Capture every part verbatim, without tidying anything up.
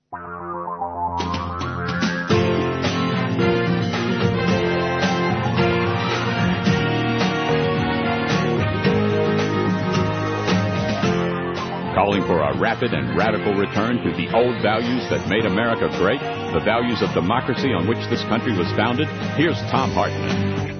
Calling for a rapid and radical return to the old values that made America great, the values of democracy on which this country was founded, here's Thom Hartmann.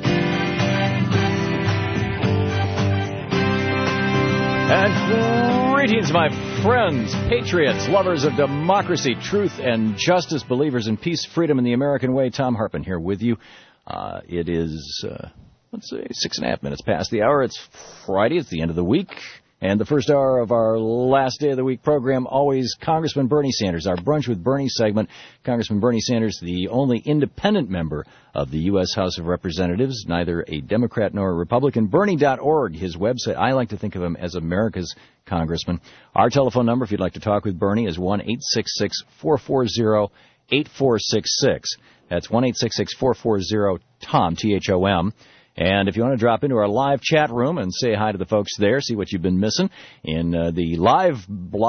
And greetings, my friends, patriots, lovers of democracy, truth, and justice, believers in peace, freedom, and the American way. Thom Hartmann here with you. Uh, it is, uh, let's say, six and a half minutes past the hour. It's Friday. It's the end of the week. And the first hour of our last day of the week program, always Congressman Bernie Sanders, our Brunch with Bernie segment. Congressman Bernie Sanders, the only independent member of the U S House of Representatives, neither a Democrat nor a Republican. Bernie dot org, his website. I like to think of him as America's congressman. Our telephone number, if you'd like to talk with Bernie, is one eight six six, four four zero, eight four six six. That's one eight six six, four four zero, T O M, T H O M. And if you want to drop into our live chat room and say hi to the folks there, see what you've been missing in uh, the live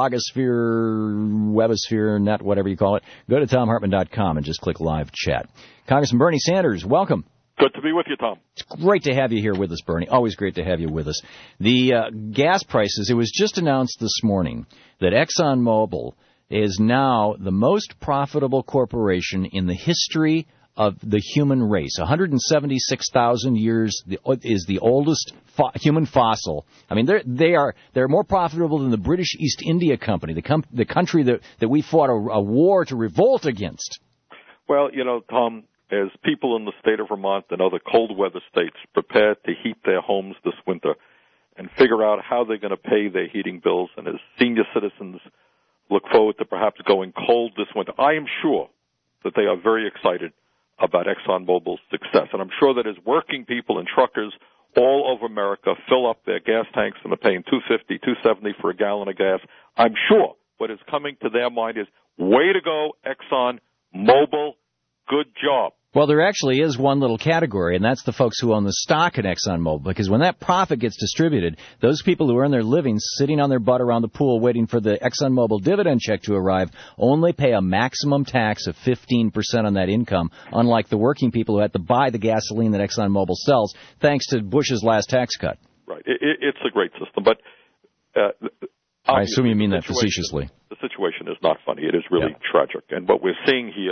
blogosphere, webosphere, net, whatever you call it, go to Thom Hartmann dot com and just click live chat. Congressman Bernie Sanders, welcome. Good to be with you, Tom. It's great to have you here with us, Bernie. Always great to have you with us. The uh, gas prices, it was just announced this morning that ExxonMobil is now the most profitable corporation in the history of the human race. one hundred seventy-six thousand years is the oldest fo- human fossil. I mean, they're, they are they're more profitable than the British East India Company, the, com- the country that, that we fought a, a war to revolt against. Well, you know, Tom, as people in the state of Vermont and other cold weather states prepare to heat their homes this winter and figure out how they're going to pay their heating bills, and as senior citizens look forward to perhaps going cold this winter, I am sure that they are very excited about ExxonMobil's success. And I'm sure that as working people and truckers all over America fill up their gas tanks and they're paying two fifty, two seventy for a gallon of gas, I'm sure what is coming to their mind is, way to go, ExxonMobil, good job. Well, there actually is one little category, and that's the folks who own the stock in ExxonMobil, because when that profit gets distributed, those people who earn their livings sitting on their butt around the pool waiting for the ExxonMobil dividend check to arrive only pay a maximum tax of fifteen percent on that income, unlike the working people who had to buy the gasoline that ExxonMobil sells, thanks to Bush's last tax cut. Right. It, it, it's a great system, but uh, I assume you mean that facetiously. The situation is not funny. It is really yeah. tragic. And what we're seeing here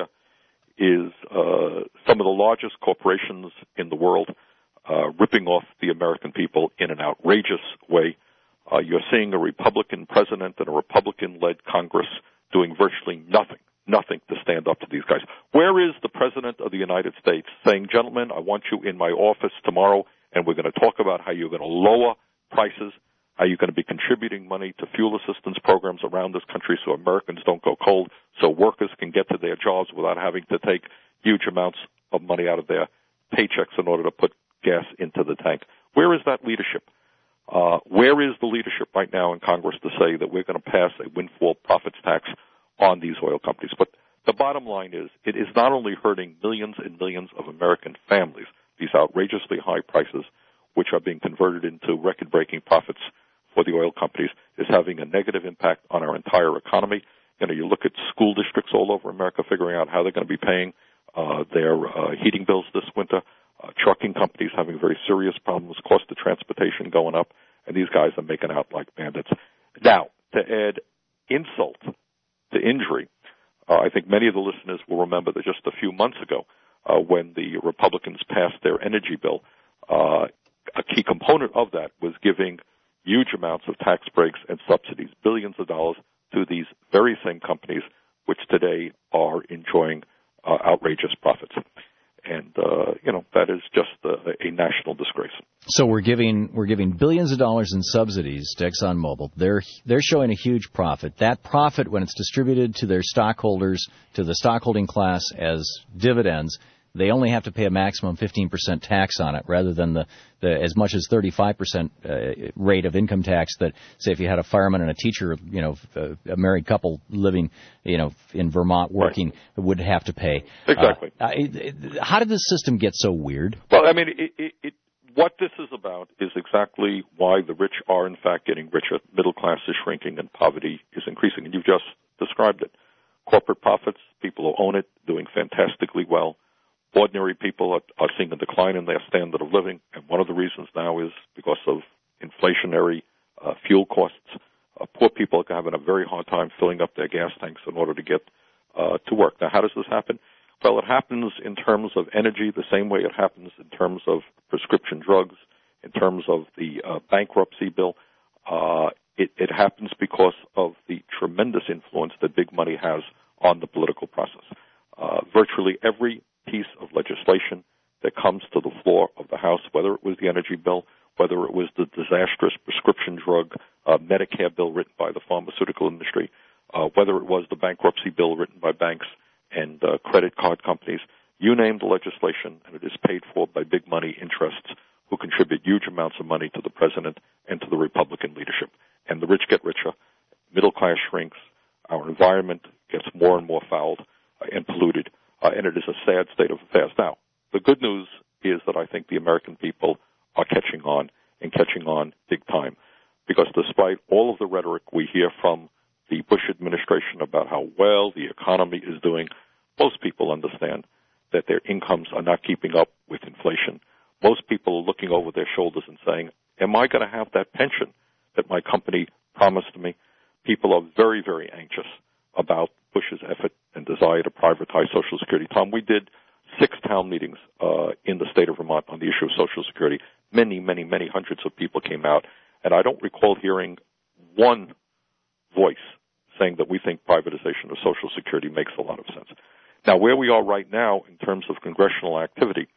is uh, some of the largest corporations in the world uh, ripping off the American people in an outrageous way. Uh, you're seeing a Republican president and a Republican-led Congress doing virtually nothing, nothing to stand up to these guys. Where is the President of the United States saying, gentlemen, I want you in my office tomorrow, and we're going to talk about how you're going to lower prices, how you're going to be contributing money to fuel assistance programs around this country so Americans don't go cold, so workers can get to their jobs without having to take huge amounts of money out of their paychecks in order to put gas into the tank. Where is that leadership? Uh, where is the leadership right now in Congress to say that we're going to pass a windfall profits tax on these oil companies? But the bottom line is it is not only hurting millions and millions of American families, these outrageously high prices, which are being converted into record-breaking profits for the oil companies, is having a negative impact on our entire economy. You know, you look at school districts all over America figuring out how they're going to be paying uh, their uh, heating bills this winter. Uh, trucking companies having very serious problems, cost of transportation going up, and these guys are making out like bandits. Now, to add insult to injury, uh, I think many of the listeners will remember that just a few months ago, uh, when the Republicans passed their energy bill, uh, a key component of that was giving huge amounts of tax breaks and subsidies, billions of dollars, to these very same companies, which today are enjoying uh, outrageous profits. And, uh, you know, that is just a, a national disgrace. So we're giving we're giving billions of dollars in subsidies to ExxonMobil. They're they're showing a huge profit. That profit, when it's distributed to their stockholders, to the stockholding class as dividends, they only have to pay a maximum fifteen percent tax on it, rather than the, the as much as thirty-five percent uh, rate of income tax that, say, if you had a fireman and a teacher, you know, a married couple living, you know, in Vermont working, right, would have to pay. Exactly. Uh, it, it, how did this system get so weird? Well, I mean, it, it, it, what this is about is exactly why the rich are, in fact, getting richer. Middle class is shrinking and poverty is increasing. And you've just described it. Corporate well. Ordinary people are, are seeing a decline in their standard of living, and one of the reasons now is because of inflationary uh, fuel costs. Uh, poor people are having a very hard time filling up their gas tanks in order to get uh, to work. Now, how does this happen? Well, it happens in terms of energy the same way it happens in terms of prescription drugs, in terms of the uh, bankruptcy bill. Uh, it, it happens because of the tremendous influence that big money has on the political process. Uh, virtually every piece of legislation that comes to the floor of the House, whether it was the energy bill, whether it was the disastrous prescription drug uh, Medicare bill written by the pharmaceutical industry, uh, whether it was the bankruptcy bill written by banks and uh, credit card companies, you name the legislation, and it is paid for by big money interests who contribute huge amounts of money to the president and to the Republican leadership. And the rich get richer, middle class shrinks, our environment gets more and more fouled uh, and polluted, uh, and it is a sad state of affairs. Now, the good news is that I think the American people are catching on and catching on big time, because despite all of the rhetoric we hear from the Bush administration about how well the economy is doing, most people understand that their incomes are not keeping up with inflation. Most people are looking over their shoulders and saying, am I going to have that pension that my company promised me? People are very, very anxious about Bush's effort and desire to privatize Social Security. Tom, we did six town meetings uh, in the state of Vermont on the issue of Social Security. Many, many, many hundreds of people came out, and I don't recall hearing one voice saying that we think privatization of Social Security makes a lot of sense. Now, where we are right now in terms of congressional activity,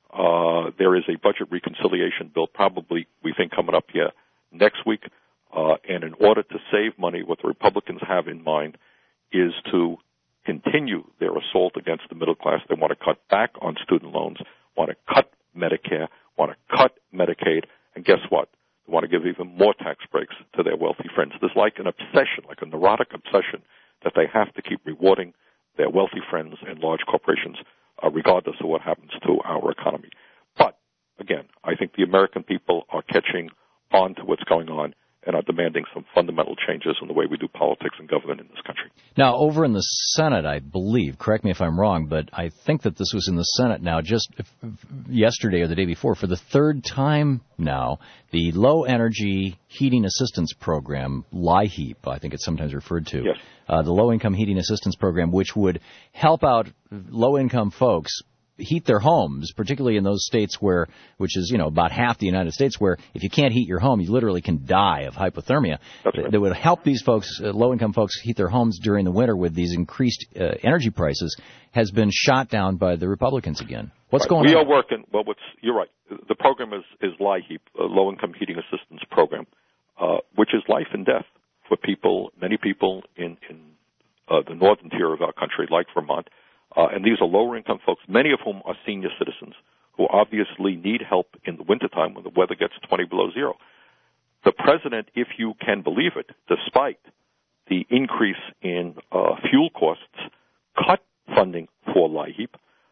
uh, there is a budget reconciliation bill probably, we think, coming up here next week, uh, and in order to save money, what the Republicans have in mind is to continue their assault against the middle class. They want to cut back on student loans, want to cut Medicare, want to cut Medicaid, and guess what? They want to give even more tax breaks to their wealthy friends. There's like an obsession, like a neurotic obsession, that they have to keep rewarding their wealthy friends and large corporations, uh, regardless of what happens to our economy. But, again, I think the American people are catching on to what's going on and are demanding some fundamental changes in the way we do politics and government in this country. Now, over in the Senate, I believe, correct me if I'm wrong, but I think that this was in the Senate now just yesterday or the day before, for the third time now, the Low Energy Heating Assistance Program, LIHEAP, I think it's sometimes referred to, yes. uh, the Low Income Heating Assistance Program, which would help out low-income folks heat their homes, particularly in those states where, which is, you know, about half the United States, where if you can't heat your home, you literally can die of hypothermia. That's right. That would help these folks, uh, low-income folks, heat their homes during the winter with these increased uh, energy prices, has been shot down by the Republicans again. What's right. going we on? We are working, well, what's, you're right. The program is, is LIHEAP, a Low-Income Heating Assistance Program, uh, which is life and death for people, many people in, in uh, the northern tier of our country, like Vermont. Uh, and these are lower-income folks, many of whom are senior citizens who obviously need help in the wintertime when the weather gets twenty below zero. The president, if you can believe it, despite the increase in uh, fuel costs, cut funding for LIHEAP.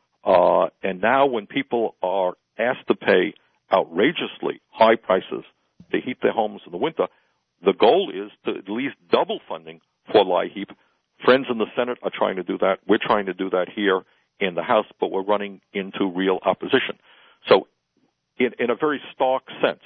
Uh, and now when people are asked to pay outrageously high prices to heat their homes in the winter, the goal is to at least double funding for LIHEAP. Friends in the Senate are trying to do that. We're trying to do that here in the House, but we're running into real opposition. So in, in a very stark sense,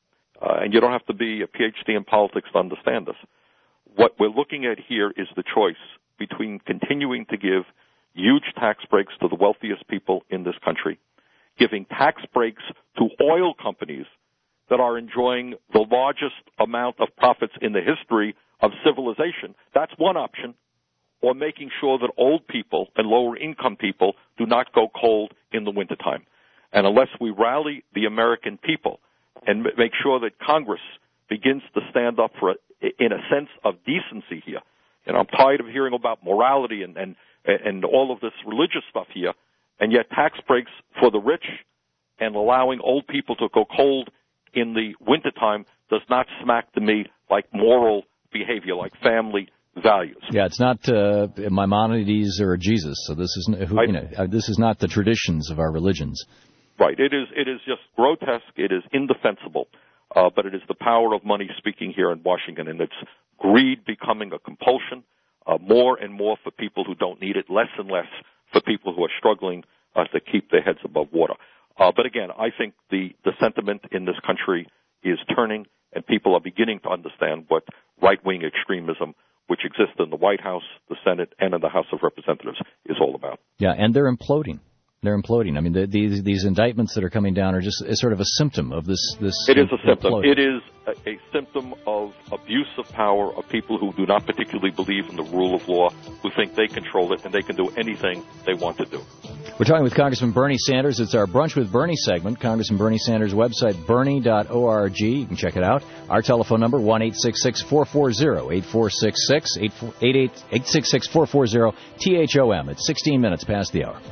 uh, and you don't have to be a P H D in politics to understand this, what we're looking at here is the choice between continuing to give huge tax breaks to the wealthiest people in this country, giving tax breaks to oil companies that are enjoying the largest amount of profits in the history of civilization. That's one option. Or making sure that old people and lower-income people do not go cold in the wintertime. And unless we rally the American people and make sure that Congress begins to stand up for, a, in a sense of decency here, and I'm tired of hearing about morality and, and, and all of this religious stuff here, and yet tax breaks for the rich and allowing old people to go cold in the wintertime does not smack to me like moral behavior, like family values. Yeah, it's not uh, Maimonides or Jesus. So this is who, you know, this is not the traditions of our religions. Right. It is. It is just grotesque. It is indefensible. Uh, but it is the power of money speaking here in Washington, and it's greed becoming a compulsion. Uh, more and more for people who don't need it. Less and less for people who are struggling uh, to keep their heads above water. Uh, but again, I think the, the sentiment in this country is turning, and people are beginning to understand what right-wing extremism, which exists in the White House, the Senate, and in the House of Representatives, is all about. Yeah, and they're imploding. They're imploding. I mean, the, these these indictments that are coming down are just is sort of a symptom of this. This it is a symptom. Imploding. It is a, a symptom of abuse of power, of people who do not particularly believe in the rule of law, who think they control it and they can do anything they want to do. We're talking with Congressman Bernie Sanders. It's our Brunch with Bernie segment. Congressman Bernie Sanders' website, bernie dot org. You can check it out. Our telephone number, one eight six six, four four zero, eight four six six, eight six six, four four zero, T H O M. It's sixteen minutes past the hour.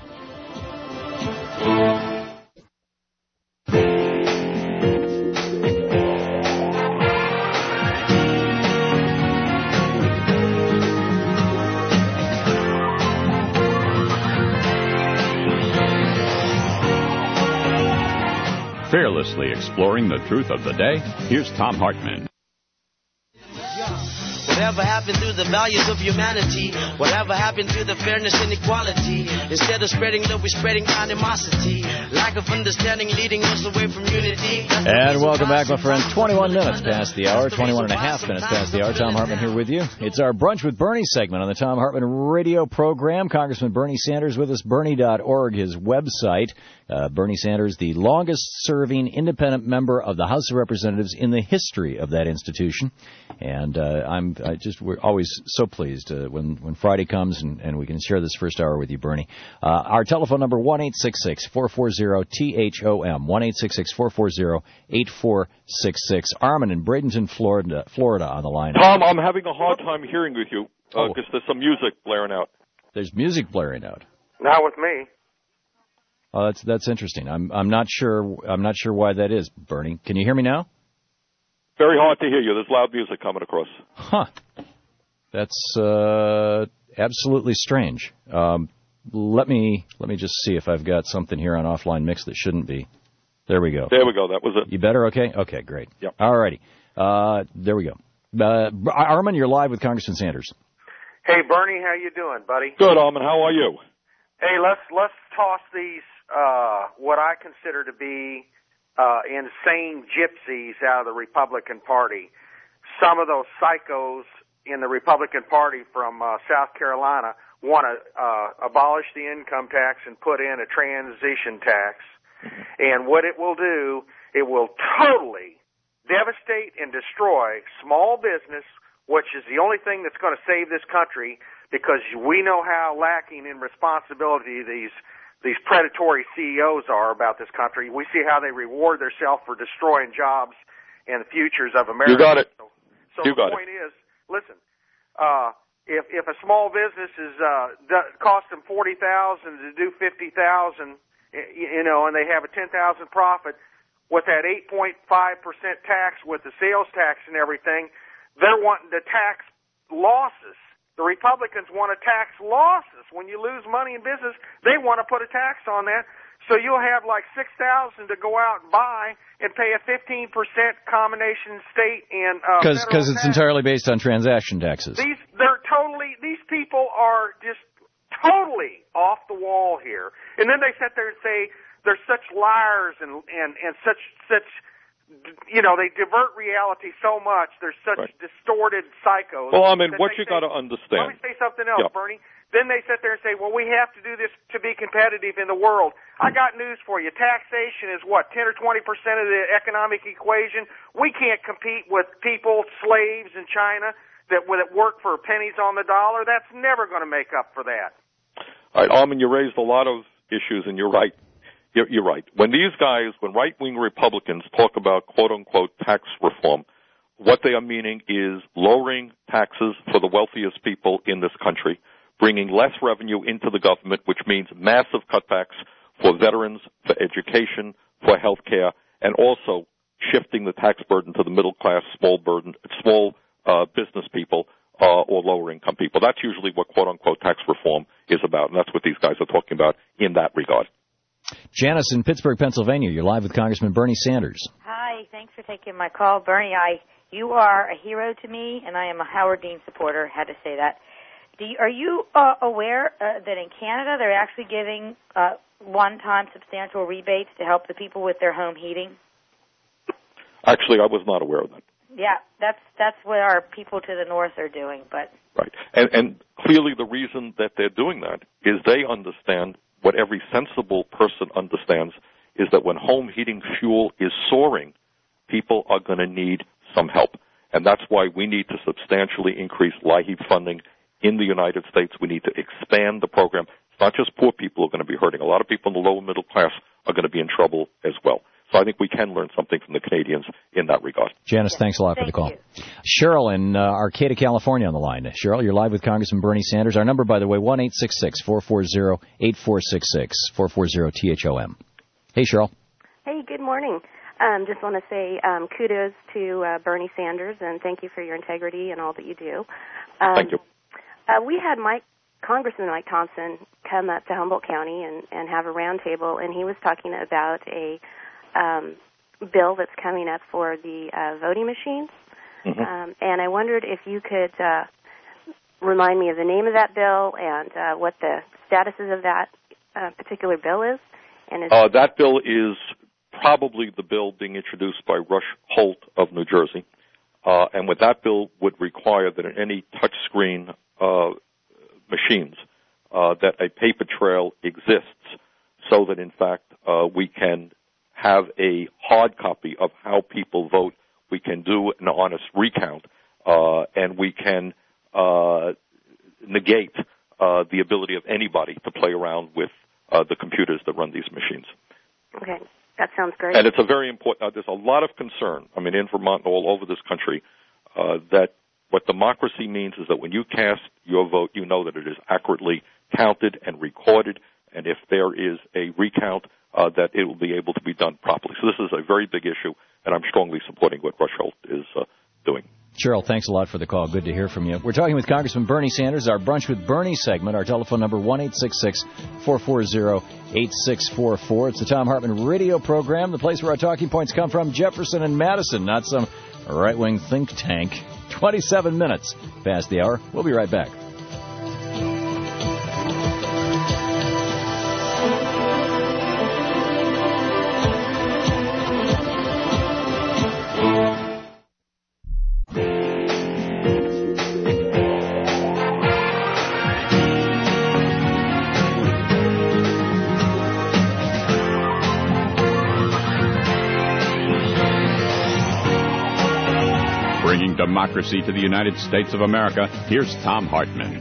Fearlessly exploring the truth of the day, here's Tom Hartman. Whatever happened to the values of humanity? Whatever happened to the fairness and equality? Instead of spreading love, we're spreading animosity. Lack of understanding leading us away from unity. And welcome back, my friends. twenty-one minutes past the hour, twenty-one and a half minutes past the hour. Tom Hartman here with you. It's our Brunch with Bernie segment on the Tom Hartman radio program. Congressman Bernie Sanders with us, bernie dot org, his website. Uh, Bernie Sanders, the longest-serving independent member of the House of Representatives in the history of that institution. And uh, I'm I just we're always so pleased uh, when when Friday comes and, and we can share this first hour with you, Bernie. Uh, our telephone number, one eight six six, four four zero, T H O M, one eight six six, four four zero, eight four six six. Armin in Bradenton, Florida, Florida on the line. Tom, I'm having a hard time hearing with you because uh, oh. there's some music blaring out. There's music blaring out. Not with me. Oh, that's that's interesting. I'm I'm not sure I'm not sure why that is, Bernie. Can you hear me now? Very hard to hear you. There's loud music coming across. Huh. That's uh, absolutely strange. Um, let me let me just see if I've got something here on offline mix that shouldn't be. There we go. There we go. That was it. You better? Okay. Okay. Great. Yep. All righty. Uh, there we go. Uh, Armin, you're live with Congressman Sanders. Hey, Bernie, how you doing, buddy? Good, Armin. How are you? Hey, let's let's toss these uh, what I consider to be uh, insane gypsies out of the Republican Party. Some of those psychos in the Republican Party from uh, South Carolina want to uh, abolish the income tax and put in a transition tax. And what it will do, it will totally devastate and destroy small business, which is the only thing that's going to save this country, because we know how lacking in responsibility these these predatory C E Os are about this country. We see how they reward themselves for destroying jobs and the futures of America. You got it. So, so you the got point it. is, listen, uh, if if a small business is uh, cost them forty thousand to do fifty thousand, you know, and they have a ten thousand profit, with that eight point five percent tax with the sales tax and everything, they're wanting to tax losses. The Republicans want to tax losses. When you lose money in business, they want to put a tax on that. So you'll have like six thousand dollars to go out and buy and pay a fifteen percent combination state and uh, Cause, cause it's tax. entirely based on transaction taxes. These, they're totally, these people are just totally off the wall here. And then they sit there and say they're such liars and, and, and such, such, you know, they divert reality so much. They're such right. distorted psychos. Well, I mean, what you got to Let understand. me say something else, yeah. Bernie. Then they sit there and say, well, we have to do this to be competitive in the world. I got news for you. Taxation is what, ten or twenty percent of the economic equation? We can't compete with people, slaves in China that, that work for pennies on the dollar. That's never going to make up for that. All right, Armin, you raised a lot of issues, and you're right. You're, you're right. When these guys, when right-wing Republicans talk about quote-unquote tax reform, what they are meaning is lowering taxes for the wealthiest people in this country, bringing less revenue into the government, which means massive cutbacks for veterans, for education, for health care, and also shifting the tax burden to the middle class, small burden, small uh, business people, uh, or lower income people. That's usually what quote unquote tax reform is about, and that's what these guys are talking about in that regard. Janice in Pittsburgh, Pennsylvania. You're live with Congressman Bernie Sanders. Hi, thanks for taking my call. Bernie, I you are a hero to me, and I am a Howard Dean supporter. Had to say that. Do you, are you uh, aware uh, that in Canada they're actually giving uh, one-time substantial rebates to help the people with their home heating? Actually, I was not aware of that. Yeah, that's that's what our people to the north are doing. But right, and, and clearly the reason that they're doing that is they understand what every sensible person understands is that when home heating fuel is soaring, people are going to need some help. And that's why we need to substantially increase LIHEAP funding in the United States. We need to expand the program. It's not just poor people who are going to be hurting. A lot of people in the lower middle class are going to be in trouble as well. So I think we can learn something from the Canadians in that regard. Janice, thanks a lot Thank for the call. You. Cheryl in uh, Arcata, California on the line. Cheryl, you're live with Congressman Bernie Sanders. Our number, by the way, one eight six six, four four zero, eight four six six, four four zero T H O M. Hey, Cheryl. Hey, good morning. Um, just want to say um, kudos to uh, Bernie Sanders, and thank you for your integrity and all that you do. Um, Thank you. Uh, we had Mike, Congressman Mike Thompson come up to Humboldt County and, and have a roundtable, and he was talking about a um, bill that's coming up for the uh, voting machines. Mm-hmm. Um, and I wondered if you could uh, remind me of the name of that bill and uh, what the status is of that uh, particular bill is. And is uh, that bill is probably the bill being introduced by Rush Holt of New Jersey. Uh, and what that bill would require that in any touchscreen uh, machines, uh, that a paper trail exists so that, in fact, uh, we can have a hard copy of how people vote. We can do an honest recount, uh, and we can uh, negate uh, the ability of anybody to play around with uh, the computers that run these machines. Okay. That sounds great. And it's a very important, uh, there's a lot of concern, I mean, in Vermont and all over this country, uh, that what democracy means is that when you cast your vote, you know that it is accurately counted and recorded, and if there is a recount, uh, that it will be able to be done properly. So this is a very big issue, and I'm strongly supporting what Rush Holt is uh, doing. Cheryl, thanks a lot for the call. Good to hear from you. We're talking with Congressman Bernie Sanders, our Brunch with Bernie segment. Our telephone number, one eight six six, four four zero, eight six four four. It's the Thom Hartmann radio program, the place where our talking points come from, Jefferson and Madison, not some right-wing think tank. twenty-seven minutes past the hour. We'll be right back. Democracy to the United States of America. Here's Thom Hartmann.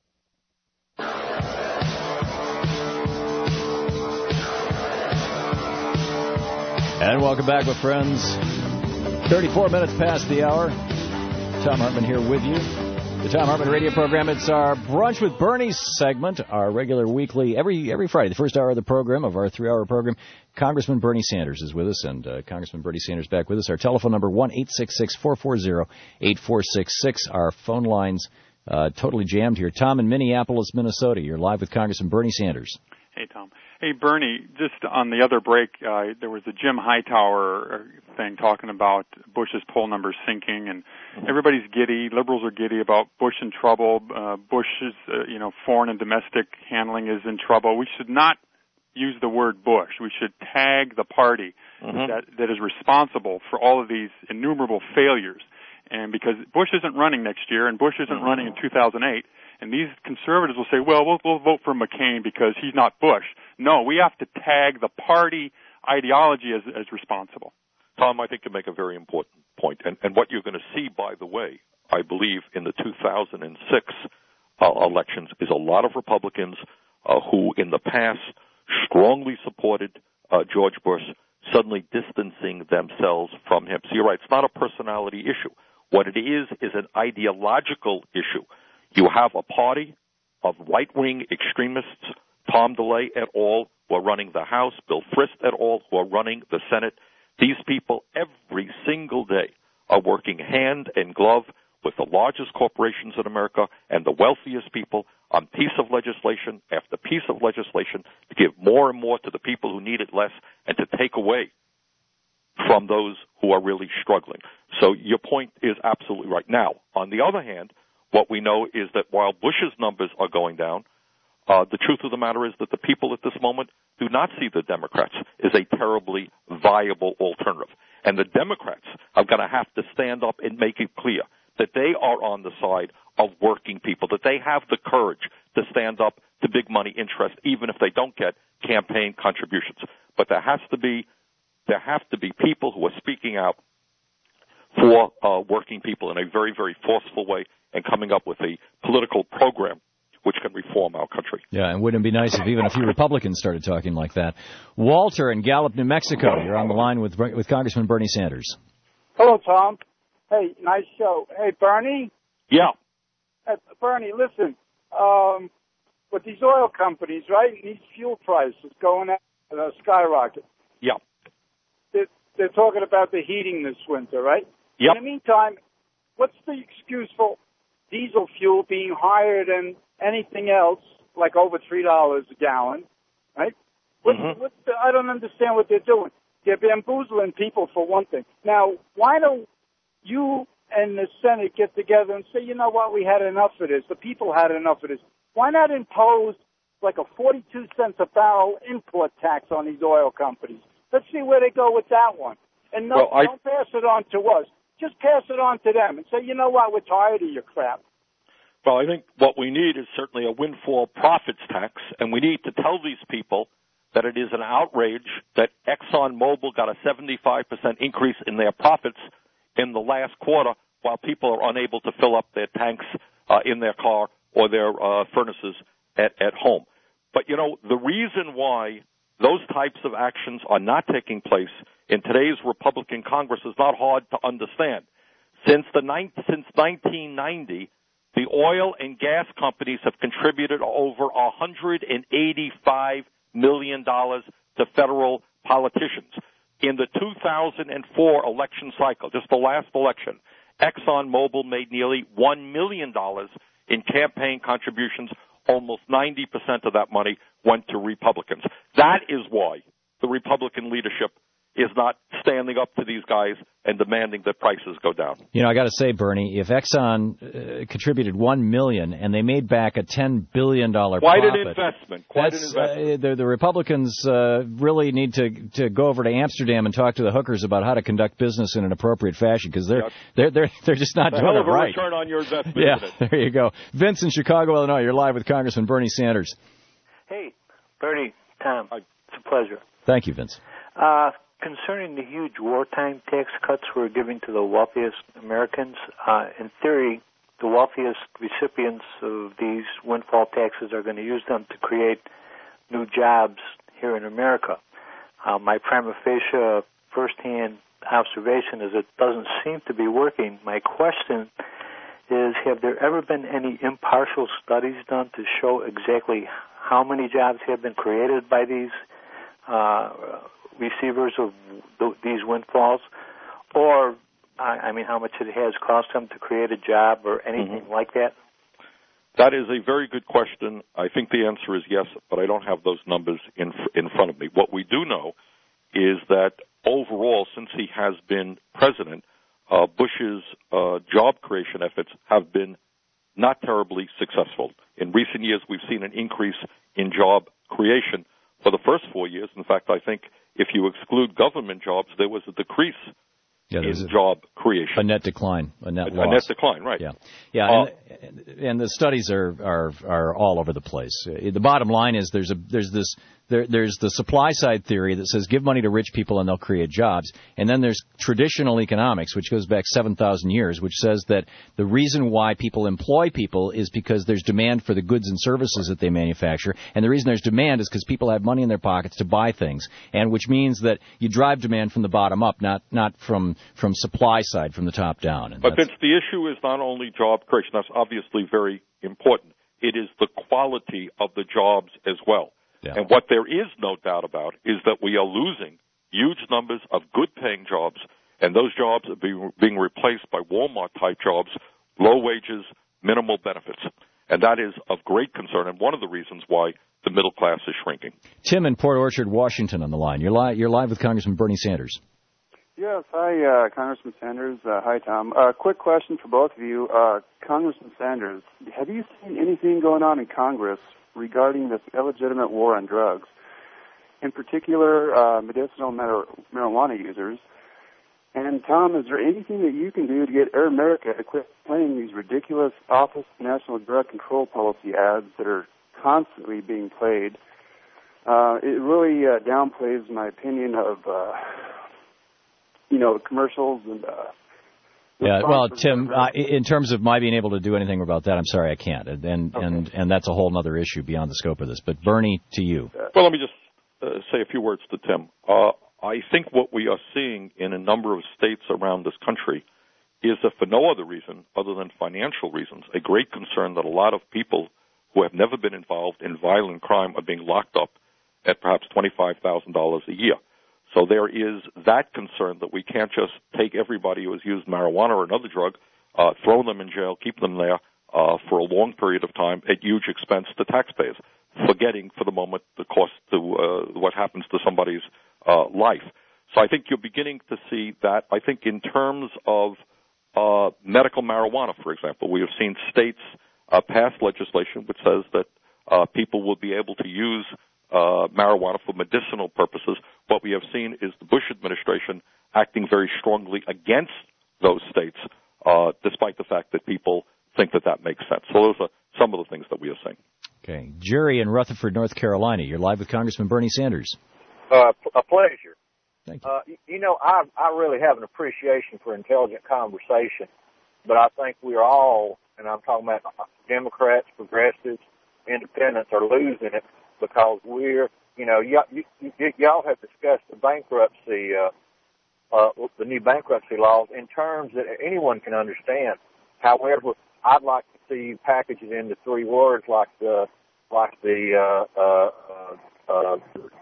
And welcome back, my friends. thirty-four minutes past the hour. Thom Hartmann here with you. The Thom Hartmann radio program. It's our Brunch with Bernie segment, our regular weekly, every every Friday, the first hour of the program, of our three-hour program. Congressman Bernie Sanders is with us, and uh, Congressman Bernie Sanders back with us. Our telephone number, one eight six six, four four zero, eight four six six. Our phone lines uh, totally jammed here. Tom in Minneapolis, Minnesota. You're live with Congressman Bernie Sanders. Hey, Tom. Hey, Bernie, just on the other break, uh, there was a Jim Hightower thing talking about Bush's poll numbers sinking, and everybody's giddy. Liberals are giddy about Bush in trouble. Uh, Bush's, uh, you know, foreign and domestic handling is in trouble. We should not use the word Bush. We should tag the party mm-hmm. that, that is responsible for all of these innumerable failures. And because Bush isn't running next year, and Bush isn't mm-hmm. running in two thousand eight, and these conservatives will say, well, well, we'll vote for McCain because he's not Bush. No, we have to tag the party ideology as, as responsible. Tom, I think you make a very important point. And, and what you're going to see, by the way, I believe in the two thousand six uh, elections is a lot of Republicans uh, who in the past strongly supported uh, George Bush suddenly distancing themselves from him. So you're right, it's not a personality issue. What it is is an ideological issue. You have a party of right-wing extremists, Tom DeLay et al., who are running the House, Bill Frist et al., who are running the Senate. These people every single day are working hand in glove with the largest corporations in America and the wealthiest people on piece of legislation after piece of legislation to give more and more to the people who need it less and to take away from those who are really struggling. So your point is absolutely right. Now, on the other hand, What we know is that while Bush's numbers are going down, uh, the truth of the matter is that the people at this moment do not see the Democrats as a terribly viable alternative. And the Democrats are going to have to stand up and make it clear that they are on the side of working people, that they have the courage to stand up to big money interest, even if they don't get campaign contributions. But there has to be, there have to be people who are speaking out for uh, working people in a very, very forceful way and coming up with a political program which can reform our country. Yeah, and wouldn't it be nice if even a few Republicans started talking like that? Walter in Gallup, New Mexico, you're on the line with with Congressman Bernie Sanders. Hello, Tom. Hey, nice show. Hey, Bernie. Yeah. Hey, Bernie, listen. Um, with these oil companies, right, these fuel prices going up, uh, skyrocket. Yeah. They're, they're talking about the heating this winter, right? Yep. In the meantime, what's the excuse for diesel fuel being higher than anything else, like over three dollars a gallon, right? What's, mm-hmm. what's the, I don't understand what they're doing. They're bamboozling people for one thing. Now, why don't you and the Senate get together and say, you know what, we had enough of this. The people had enough of this. Why not impose like a forty-two cents a barrel import tax on these oil companies? Let's see where they go with that one. And no, well, I... don't pass it on to us. Just pass it on to them and say, you know what, we're tired of your crap. Well, I think what we need is certainly a windfall profits tax, and we need to tell these people that it is an outrage that ExxonMobil got a seventy-five percent increase in their profits in the last quarter while people are unable to fill up their tanks uh, in their car or their uh, furnaces at, at home. But, you know, the reason why those types of actions are not taking place in today's Republican Congress is not hard to understand. Since the ni- since nineteen ninety, the oil and gas companies have contributed over one hundred eighty-five million dollars to federal politicians. In the two thousand four election cycle, just the last election, ExxonMobil made nearly one million dollars in campaign contributions. Almost ninety percent of that money went to Republicans. That is why the Republican leadership is not standing up to these guys and demanding that prices go down. You know, I got to say, Bernie, if Exxon uh, contributed one million dollars and they made back a ten billion dollars Quite profit, an investment. Quite an investment. Uh, the, the Republicans uh, really need to to go over to Amsterdam and talk to the hookers about how to conduct business in an appropriate fashion, because they're, yep. they're they're they're just not a doing hell of it a right. Return on your investment. Yeah, there you go. Vince in Chicago, Illinois. You're live with Congressman Bernie Sanders. Hey, Bernie, Tom, it's a pleasure. Thank you, Vince. Uh, Concerning the huge wartime tax cuts we're giving to the wealthiest Americans, uh, in theory, the wealthiest recipients of these windfall taxes are going to use them to create new jobs here in America. Uh, my prima facie firsthand observation is it doesn't seem to be working. My question is, have there ever been any impartial studies done to show exactly how many jobs have been created by these uh receivers of th- these windfalls, or, I, I mean, how much it has cost them to create a job or anything mm-hmm. like that? That is a very good question. I think the answer is yes, but I don't have those numbers in in front of me. What we do know is that overall, since he has been president, uh, Bush's uh, job creation efforts have been not terribly successful. In recent years, we've seen an increase in job creation. For the first four years, in fact, I think if you exclude government jobs, there was a decrease yeah, in a, job creation. A net decline, a net a, loss. A net decline, right. Yeah, yeah, uh, and, and the studies are, are are all over the place. The bottom line is there's a there's this there, there's the supply side theory that says give money to rich people and they'll create jobs, and then there's traditional economics, which goes back seven thousand years, which says that the reason why people employ people is because there's demand for the goods and services that they manufacture, and the reason there's demand is because people have money in their pockets to buy things, and which means that you drive demand from the bottom up, not not from from supply side, from the top down. And but Vince, the issue is not only job creation. That's obviously very important. It is the quality of the jobs as well. Yeah. And what there is no doubt about is that we are losing huge numbers of good-paying jobs, and those jobs are being, being replaced by Walmart-type jobs, low wages, minimal benefits. And that is of great concern, and one of the reasons why the middle class is shrinking. Tim in Port Orchard, Washington on the line. You're, li- you're live with Congressman Bernie Sanders. Yes, hi, uh, Congressman Sanders. Uh, hi, Tom. Uh, quick question for both of you. Uh, Congressman Sanders, have you seen anything going on in Congress regarding this illegitimate war on drugs? In particular, uh, medicinal mar- marijuana users. And, Tom, is there anything that you can do to get Air America to quit playing these ridiculous Office of National Drug Control Policy ads that are constantly being played? Uh, it really uh, downplays my opinion of... Uh, you know, commercials and... Uh, yeah, well, Tim, uh, in terms of my being able to do anything about that, I'm sorry, I can't. And and, okay. and, and that's a whole other issue beyond the scope of this. But, Bernie, to you. Well, let me just uh, say a few words to Tim. Uh, I think what we are seeing in a number of states around this country is that for no other reason other than financial reasons, a great concern that a lot of people who have never been involved in violent crime are being locked up at perhaps twenty-five thousand dollars a year. So there is that concern that we can't just take everybody who has used marijuana or another drug, uh, throw them in jail, keep them there uh, for a long period of time at huge expense to taxpayers, forgetting for the moment the cost to uh, what happens to somebody's uh, life. So I think you're beginning to see that. I think in terms of uh, medical marijuana, for example, we have seen states uh, pass legislation which says that uh, people will be able to use Uh, marijuana for medicinal purposes. What we have seen is the Bush administration acting very strongly against those states, uh, despite the fact that people think that that makes sense. So those are some of the things that we are seeing. Okay. Jerry in Rutherford, North Carolina. You're live with Congressman Bernie Sanders. Uh, a pleasure. Thank you. Uh, you know, I, I really have an appreciation for intelligent conversation, but I think we are all, and I'm talking about Democrats, progressives, independents, are losing it because we're, you know, y- y- y- y'all have discussed the bankruptcy, uh, uh, the new bankruptcy laws in terms that anyone can understand. However, I'd like to see you package it into three words like the, like the, uh, uh, uh,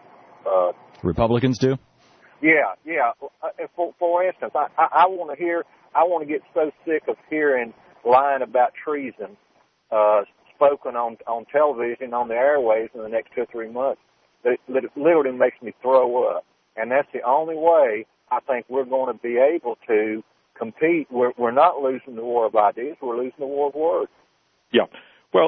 uh, Republicans do? Yeah, yeah. For, for instance, I, I, I want to hear, I want to get so sick of hearing lying about treason, uh, spoken on on television, on the airwaves in the next two or three months, that it literally makes me throw up. And that's the only way I think we're going to be able to compete. We're, we're not losing the war of ideas. We're losing the war of words. Yeah. Well,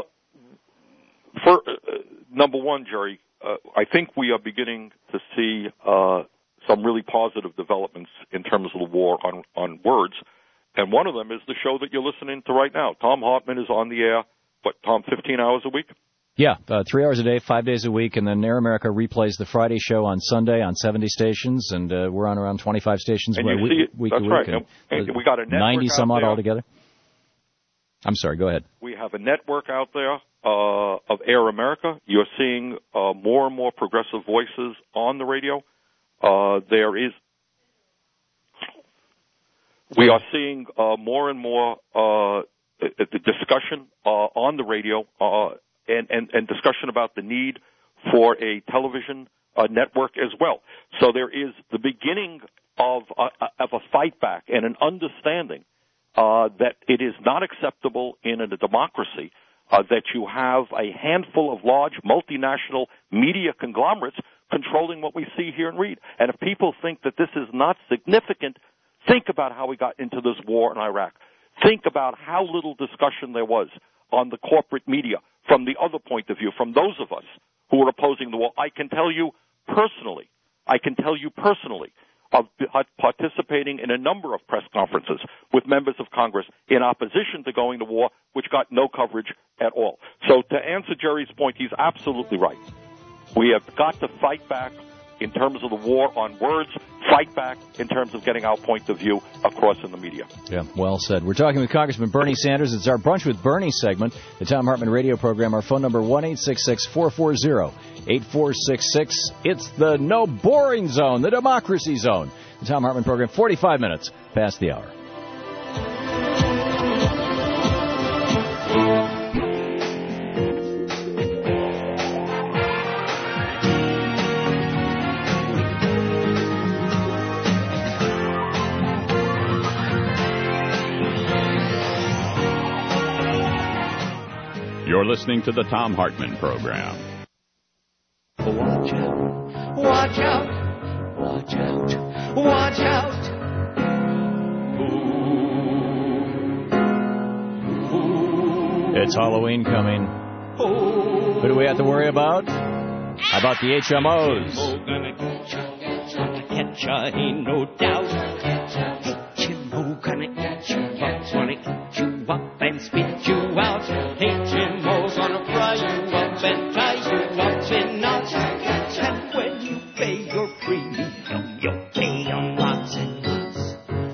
for uh, number one, Jerry, uh, I think we are beginning to see uh, some really positive developments in terms of the war on, on words. And one of them is the show that you're listening to right now. Thom Hartmann is on the air. What, Tom, fifteen hours a week? Yeah, uh, three hours a day, five days a week, and then Air America replays the Friday show on Sunday on seventy stations, and uh, we're on around twenty-five stations and a you week, see it. week That's to right. week. And, and we got a network ninety some odd there. altogether. I'm sorry, go ahead. We have a network out there uh, of Air America. You're seeing uh, more and more progressive voices on the radio. Uh, there is. We are seeing uh, more and more uh, the discussion uh, on the radio uh, and, and, and discussion about the need for a television uh, network as well. So there is the beginning of a, of a fight back and an understanding uh, that it is not acceptable in a democracy uh, that you have a handful of large multinational media conglomerates controlling what we see, hear, and read. And if people think that this is not significant, think about how we got into this war in Iraq. Think about how little discussion there was on the corporate media from the other point of view, from those of us who are opposing the war. I can tell you personally, I can tell you personally, of participating in a number of press conferences with members of Congress in opposition to going to war, which got no coverage at all. So to answer Jerry's point, he's absolutely right. We have got to fight back in terms of the war on words, fight back in terms of getting our point of view across in the media. Yeah, well said. We're talking with Congressman Bernie Sanders. It's our Brunch with Bernie segment, the Thom Hartmann radio program. Our phone number, one eight six six, four four zero, eight four six six. It's the no boring zone, the democracy zone. The Thom Hartmann program, forty-five minutes past the hour. You're listening to the Thom Hartmann program. Watch out, watch out, watch out, watch out. It's Halloween coming. Who do we have to worry about? How about the H M Os? Catch ya, ain't no doubt. H M O gonna eat you up, gonna eat you up and spit you out. H M O gonna fry you up and tie you up in knots. And when you pay your premium, you'll pay on lots and lots.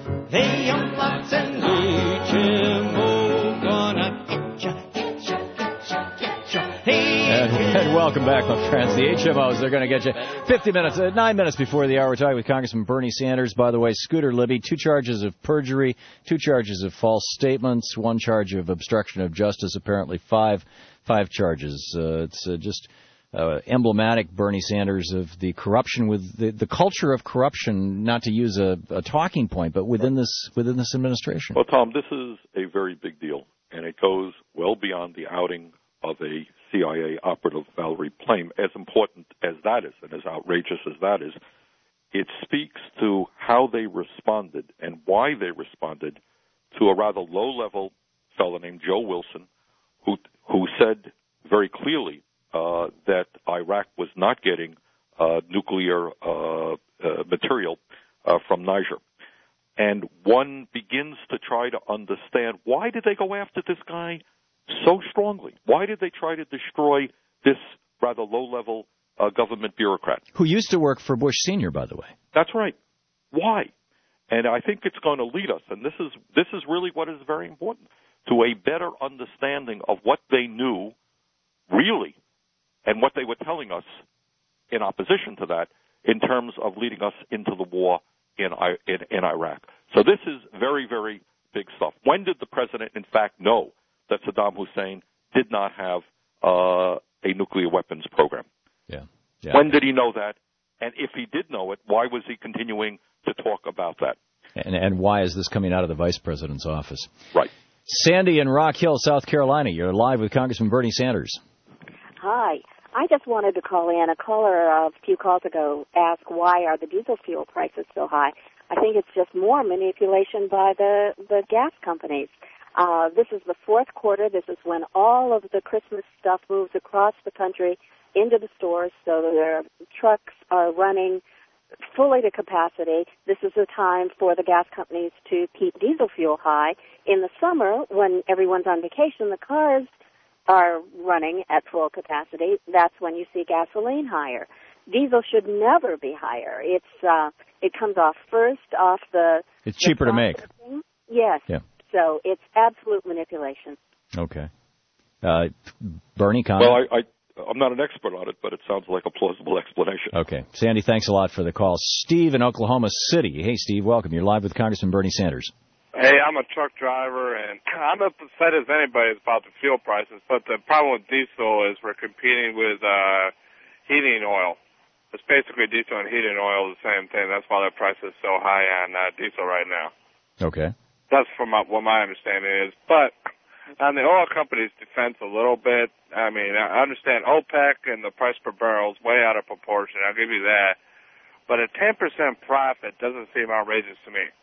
Pay on lots and lots. H M O gonna get ya, get ya, get ya, get ya. And, and welcome back, my friends. The H M Os, they're going to get you fifty minutes, uh, nine minutes before the hour. We're talking with Congressman Bernie Sanders. By the way, Scooter Libby, two charges of perjury, two charges of false statements, one charge of obstruction of justice, apparently five, five charges. Uh, it's uh, just uh, emblematic, Bernie Sanders, of the corruption with the, the culture of corruption, not to use a, a talking point, but within this within this administration. Well, Tom, this is a very big deal, and it goes well beyond the outing of a C I A operative, Valerie Plame. As important as that is and as outrageous as that is, it speaks to how they responded and why they responded to a rather low-level fellow named Joe Wilson, who who said very clearly uh, that Iraq was not getting uh, nuclear uh, uh, material uh, from Niger. And one begins to try to understand, why did they go after this guy so strongly? Why did they try to destroy this rather low-level uh, government bureaucrat? Who used to work for Bush Senior, by the way. That's right. Why? And I think it's going to lead us, and this is this is really what is very important, to a better understanding of what they knew, really, and what they were telling us in opposition to that, in terms of leading us into the war in in, in Iraq. So this is very, very big stuff. When did the president, in fact, know that Saddam Hussein did not have uh, a nuclear weapons program? Yeah. yeah. When did he know that? And if he did know it, why was he continuing to talk about that? And, and why is this coming out of the vice president's office? Right. Sandy in Rock Hill, South Carolina, you're live with Congressman Bernie Sanders. Hi. I just wanted to call in. A caller a few calls ago asked, why are the diesel fuel prices so high? I think it's just more manipulation by the, the gas companies. Uh, this is the fourth quarter. This is when all of the Christmas stuff moves across the country into the stores, so their trucks are running fully to capacity. This is the time for the gas companies to keep diesel fuel high. In the summer, when everyone's on vacation, the cars are running at full capacity. That's when you see gasoline higher. Diesel should never be higher. It's uh, it comes off first off the. It's cheaper the to make. Yes. Yeah. So it's absolute manipulation. Okay. Uh, Bernie, comment? Well, I, I, I'm not an expert on it, but it sounds like a plausible explanation. Okay. Sandy, thanks a lot for the call. Steve in Oklahoma City. Hey, Steve, welcome. You're live with Congressman Bernie Sanders. Hey, I'm a truck driver, and I'm as upset as anybody about the fuel prices, but the problem with diesel is we're competing with uh, heating oil. It's basically diesel and heating oil, the same thing. That's why the price is so high on uh, diesel right now. Okay. That's from my, what my understanding is. But on the oil company's defense a little bit, I mean, I understand OPEC and the price per barrel is way out of proportion. I'll give you that. But a ten percent profit doesn't seem outrageous to me.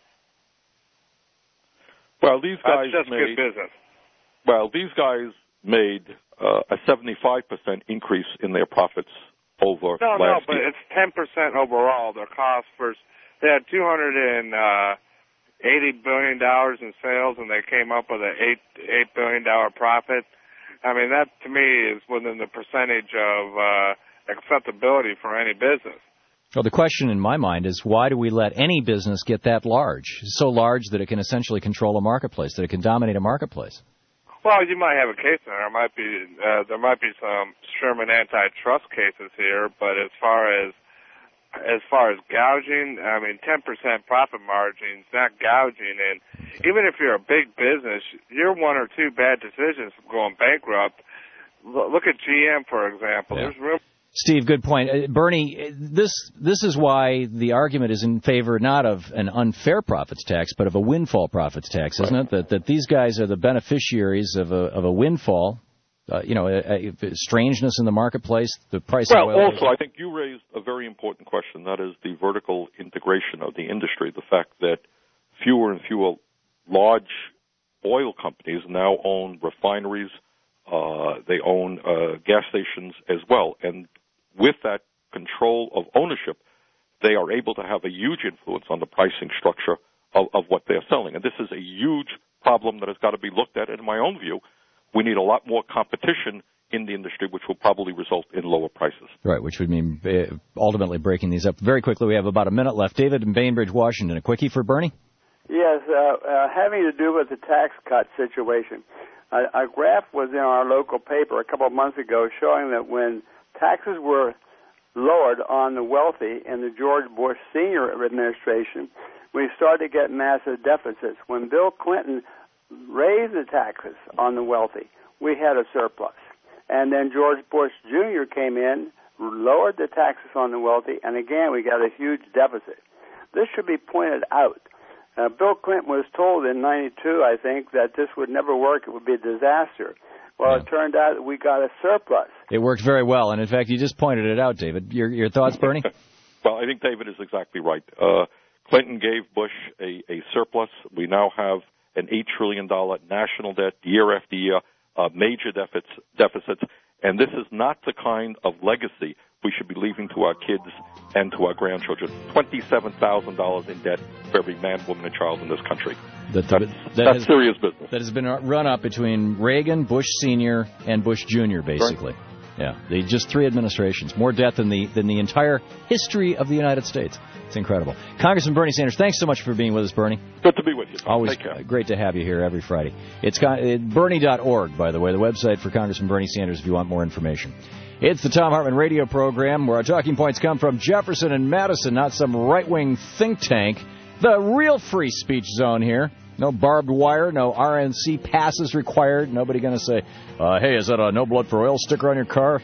Well, these guys That's just made, good business. Well, these guys made uh, a seventy-five percent increase in their profits over no, last No, no, but year. it's ten percent overall. Their cost first, they had two hundred eighty billion dollars in sales, and they came up with an eight eight billion dollar profit. I mean, that to me is within the percentage of uh, acceptability for any business. Well, the question in my mind is, why do we let any business get that large, so large that it can essentially control a marketplace, that it can dominate a marketplace? Well, you might have a case there. There might be uh, there might be some Sherman antitrust cases here, but as far as as far as gouging, I mean, ten percent profit margins, not gouging. And even if you're a big business, you're one or two bad decisions from going bankrupt. L- look at G M, for example. Yeah. There's room. Steve, good point. Uh, Bernie, this this is why the argument is in favor not of an unfair profits tax, but of a windfall profits tax, isn't Right. it? That that these guys are the beneficiaries of a of a windfall. Uh, you know, a, a strangeness in the marketplace, the price Well, of oil. also, I think you raised a very important question. That is the vertical integration of the industry. The fact that fewer and fewer large oil companies now own refineries, Uh, they own uh, gas stations as well. And with that control of ownership, they are able to have a huge influence on the pricing structure of, of what they're selling. And this is a huge problem that has got to be looked at. And in my own view, we need a lot more competition in the industry, which will probably result in lower prices. Right, which would mean uh, ultimately breaking these up. Very quickly, we have about a minute left. David in Bainbridge, Washington, a quickie for Bernie? Yes, uh, uh, having to do with the tax cut situation. A, a graph was in our local paper a couple of months ago showing that when taxes were lowered on the wealthy in the George Bush Senior administration, we started to get massive deficits. When Bill Clinton raised the taxes on the wealthy, we had a surplus. And then George Bush Junior came in, lowered the taxes on the wealthy, and again we got a huge deficit. This should be pointed out. Uh, Bill Clinton was told in ninety-two, I think, that this would never work. It would be a disaster. Well, yeah. It turned out that we got a surplus. It worked very well, and in fact, you just pointed it out, David. Your, your thoughts, Bernie? Well, I think David is exactly right. Uh, Clinton gave Bush a, a surplus. We now have an eight trillion dollars national debt year after year, uh, major deficits, deficits, and this is not the kind of legacy we should be leaving to our kids and to our grandchildren. twenty-seven thousand dollars in debt for every man, woman, and child in this country. That, that's that that's has, serious business. That has been run up between Reagan, Bush Senior, and Bush Junior, basically. Right. Yeah, they just three administrations. More debt than the than the entire history of the United States. It's incredible. Congressman Bernie Sanders, thanks so much for being with us, Bernie. Good to be with you. Always great to have you here every Friday. It's Bernie dot org, by the way, the website for Congressman Bernie Sanders if you want more information. It's the Thom Hartmann radio program where our talking points come from Jefferson and Madison, not some right-wing think tank. The real free speech zone here. No barbed wire, no R N C passes required. Nobody going to say, uh, hey, is that a no blood for oil sticker on your car?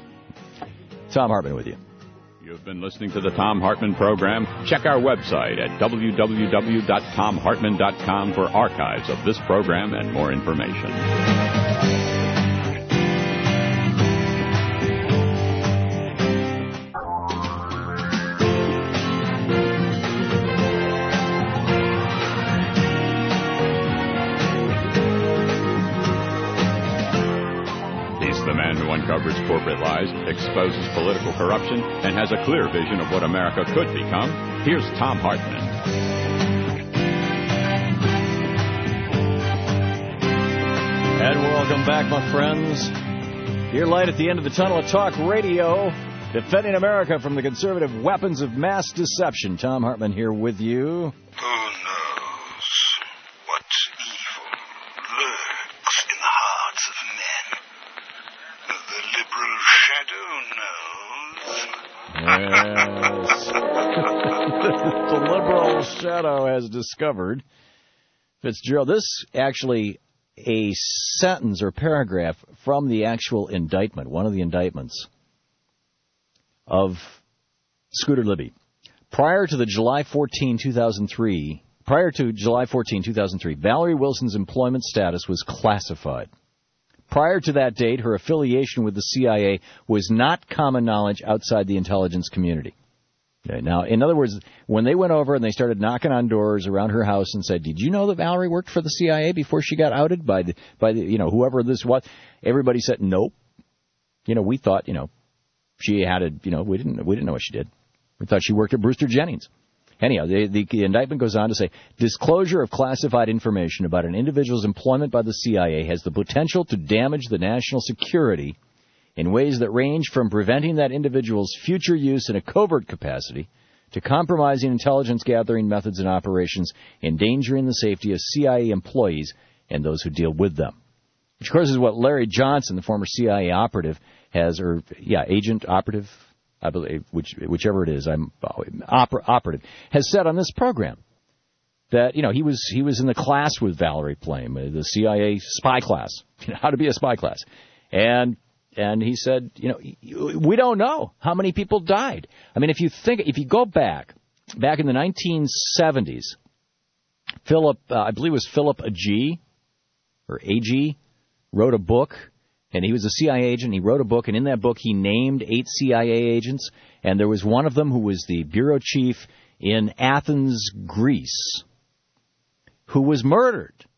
Thom Hartmann with you. You've been listening to the Thom Hartmann program. Check our website at w w w dot thom hartmann dot com for archives of this program and more information. Uncovers corporate lies, exposes political corruption, and has a clear vision of what America could become. Here's Thom Hartmann. And welcome back, my friends. Your light at the end of the tunnel of talk radio, defending America from the conservative weapons of mass deception. Thom Hartmann here with you. Who knows what evil lurks in the hearts of men? The liberal shadow knows. Yes. The liberal shadow has discovered. Fitzgerald, this actually a sentence or paragraph from the actual indictment, one of the indictments of Scooter Libby. Prior to the July fourteenth, two thousand three, prior to July fourteenth, two thousand three, Valerie Wilson's employment status was classified. Prior to that date, her affiliation with the C I A was not common knowledge outside the intelligence community. Okay, now, in other words, when they went over and they started knocking on doors around her house and said, "Did you know that Valerie worked for the C I A before she got outed by the by the you know whoever this was?" Everybody said, "Nope." You know, we thought you know she had a you know we didn't we didn't know what she did. We thought she worked at Brewster Jennings. Anyhow, the, the, the indictment goes on to say, disclosure of classified information about an individual's employment by the C I A has the potential to damage the national security in ways that range from preventing that individual's future use in a covert capacity to compromising intelligence gathering methods and operations, endangering the safety of C I A employees and those who deal with them. Which, of course, is what Larry Johnson, the former C I A operative, has, or, yeah, agent operative, I believe, which, whichever it is, I'm oper, operative, has said on this program that, you know, he was he was in the class with Valerie Plame, the C I A spy class, you know, how to be a spy class. And and he said, you know, we don't know how many people died. I mean, if you think, if you go back, back in the nineteen seventies, Philip, uh, I believe it was Philip Agee, or Agee, wrote a book. And he was a C I A agent. He wrote a book, and in that book he named eight C I A agents. And there was one of them who was the bureau chief in Athens, Greece, who was murdered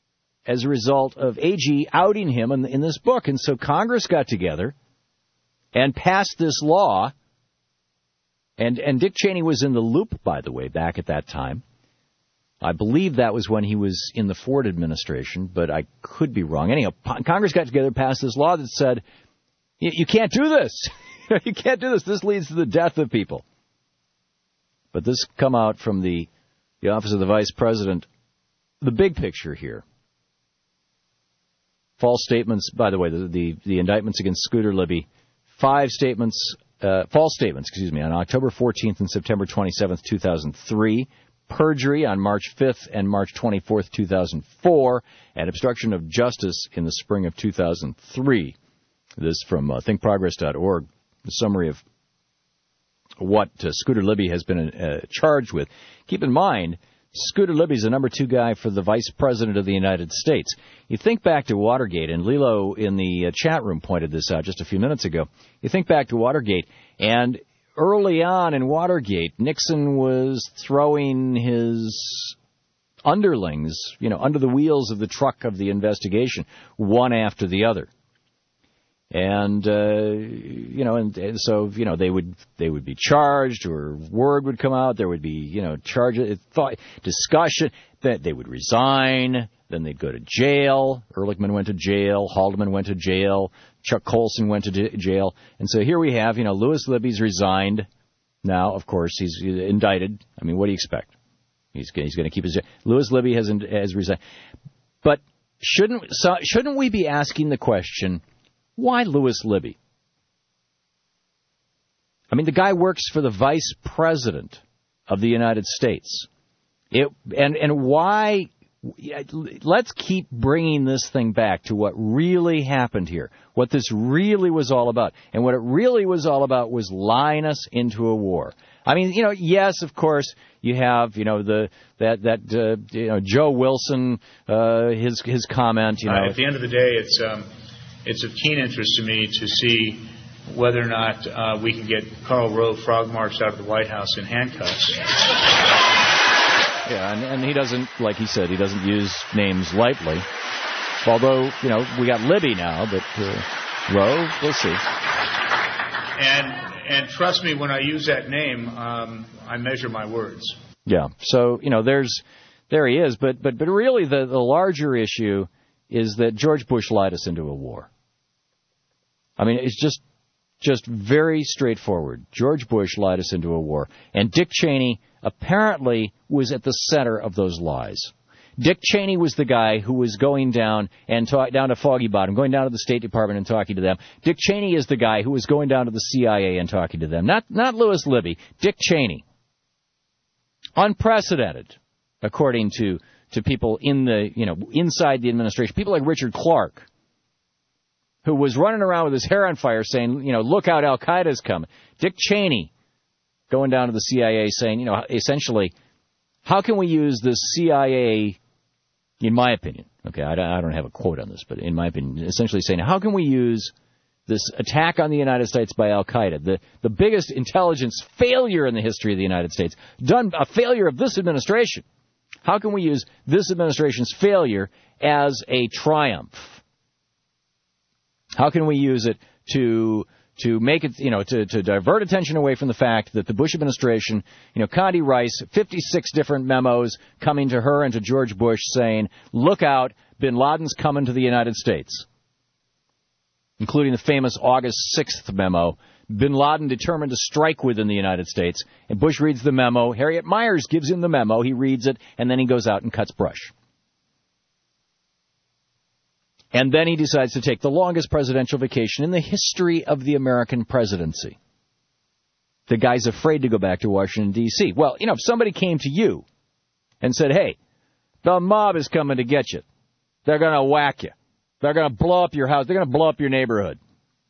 as a result of A G outing him in, in this book. And so Congress got together and passed this law. And, and Dick Cheney was in the loop, by the way, back at that time. I believe that was when he was in the Ford administration, but I could be wrong. Anyhow, Congress got together and passed this law that said, you, you can't do this. You can't do this. This leads to the death of people. But this come out from the, the Office of the Vice President. The big picture here. False statements, by the way, the, the, the indictments against Scooter Libby. Five statements, uh, false statements, excuse me, on October fourteenth and September twenty-seventh, two thousand three. Perjury on March fifth and March twenty-fourth, two thousand four, and obstruction of justice in the spring of two thousand three. This from uh, think progress dot org, the summary of what uh, Scooter Libby has been uh, charged with. Keep in mind, Scooter Libby is the number two guy for the Vice President of the United States. You think back to Watergate, and Lilo in the uh, chat room pointed this out just a few minutes ago. You think back to Watergate, and early on in Watergate, Nixon was throwing his underlings, you know, under the wheels of the truck of the investigation, one after the other. And, uh, you know, and, and so, you know, they would they would be charged, or word would come out, there would be, you know, charges, thought, discussion, that they would resign, then they'd go to jail. Ehrlichman went to jail, Haldeman went to jail, Chuck Colson went to j- jail. And so here we have, you know, Louis Libby's resigned. Now, of course, he's indicted. I mean, what do you expect? He's, he's going to keep his job. Louis Libby has, has resigned. But shouldn't so, shouldn't we be asking the question, why Louis Libby? I mean, the guy works for the Vice President of the United States. It, and, and why... Let's keep bringing this thing back to what really happened here, what this really was all about. And what it really was all about was lying us into a war. I mean, you know, yes, of course, you have, you know, the that that uh, you know Joe Wilson, uh, his his comment. You know, uh, at the end of the day, it's um, it's of keen interest to me to see whether or not uh, we can get Karl Rove frog marched out of the White House in handcuffs. Yeah, and, and he doesn't, like he said, he doesn't use names lightly. Although, you know, we got Libby now, but uh, Rove, we'll see. And and trust me, when I use that name, um, I measure my words. Yeah, so, you know, there's, there he is. But but, but really the, the larger issue is that George Bush lied us into a war. I mean, it's just just very straightforward. George Bush lied us into a war. And Dick Cheney apparently was at the center of those lies. Dick Cheney was the guy who was going down and talk, down to Foggy Bottom, going down to the State Department and talking to them. Dick Cheney is the guy who was going down to the C I A and talking to them. Not not Louis Libby. Dick Cheney. Unprecedented, according to, to people in the, you know, inside the administration. People like Richard Clark, who was running around with his hair on fire saying, you know, look out, Al-Qaeda's coming. Dick Cheney going down to the C I A saying, you know, essentially, how can we use the C I A, in my opinion, okay, I don't, I don't have a quote on this, but in my opinion, essentially saying, how can we use this attack on the United States by Al-Qaeda, the, the biggest intelligence failure in the history of the United States, done a failure of this administration, how can we use this administration's failure as a triumph? How can we use it to to make it, you know, to, to divert attention away from the fact that the Bush administration, you know, Condi Rice, fifty-six different memos coming to her and to George Bush saying, look out, bin Laden's coming to the United States, including the famous August sixth memo, bin Laden determined to strike within the United States. And Bush reads the memo. Harriet Myers gives him the memo. He reads it, and then he goes out and cuts brush. And then he decides to take the longest presidential vacation in the history of the American presidency. The guy's afraid to go back to Washington, D C Well, you know, if somebody came to you and said, hey, the mob is coming to get you. They're going to whack you. They're going to blow up your house. They're going to blow up your neighborhood.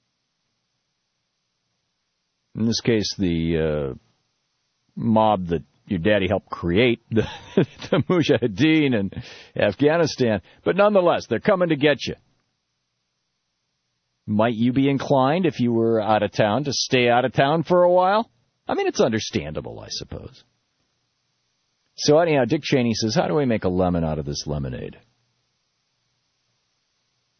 In this case, the uh, mob that your daddy helped create, the, the Mujahideen in Afghanistan. But nonetheless, they're coming to get you. Might you be inclined, if you were out of town, to stay out of town for a while? I mean, it's understandable, I suppose. So anyhow, Dick Cheney says, how do we make a lemon out of this lemonade?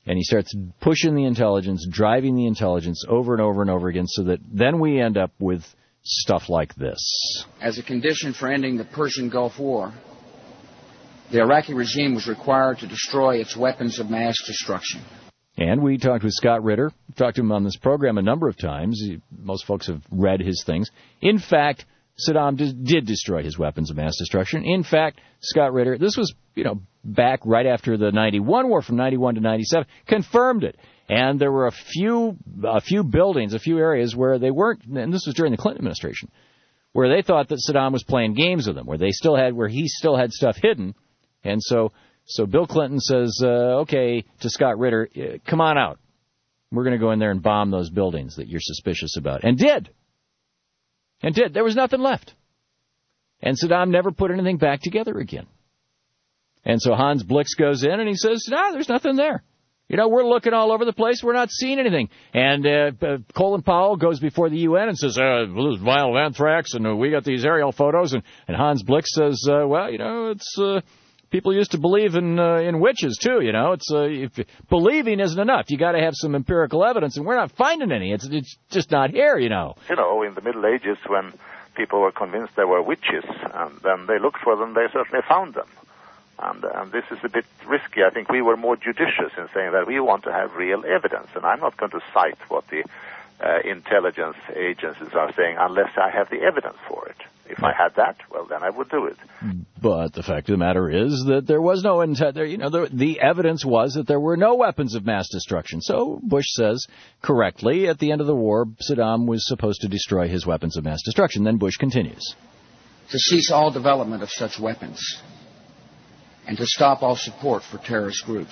And he starts pushing the intelligence, driving the intelligence over and over and over again so that then we end up with stuff like this. As a condition for ending the Persian Gulf War, the Iraqi regime was required to destroy its weapons of mass destruction. And we talked with Scott Ritter, talked to him on this program a number of times. He, most folks have read his things. In fact, Saddam did, did destroy his weapons of mass destruction. In fact, Scott Ritter, this was, you know, back right after the ninety-one war, from ninety-one to ninety-seven, confirmed it. And there were a few, a few buildings, a few areas where they weren't, and this was during the Clinton administration, where they thought that Saddam was playing games with them, where they still had, where he still had stuff hidden. And so, so Bill Clinton says, uh, okay, to Scott Ritter, come on out. We're going to go in there and bomb those buildings that you're suspicious about. And did. And did. There was nothing left. And Saddam never put anything back together again. And so Hans Blix goes in and he says, no, there's nothing there. You know, we're looking all over the place. We're not seeing anything. And uh, uh, Colin Powell goes before the U N and says, uh, there's violent anthrax, and uh, we got these aerial photos. And, and Hans Blix says, uh, well, you know, it's uh, people used to believe in uh, in witches, too. You know, it's uh, if, believing isn't enough. You got to have some empirical evidence, and we're not finding any. It's, it's just not here, you know. You know, in the Middle Ages, when people were convinced there were witches, and then they looked for them, they certainly found them. And, and this is a bit risky. I think we were more judicious in saying that we want to have real evidence. And I'm not going to cite what the uh, intelligence agencies are saying unless I have the evidence for it. If I had that, well, then I would do it. But the fact of the matter is that there was no intent. You know, the, the evidence was that there were no weapons of mass destruction. So Bush says correctly, at the end of the war, Saddam was supposed to destroy his weapons of mass destruction. Then Bush continues. To cease all development of such weapons, and to stop all support for terrorist groups.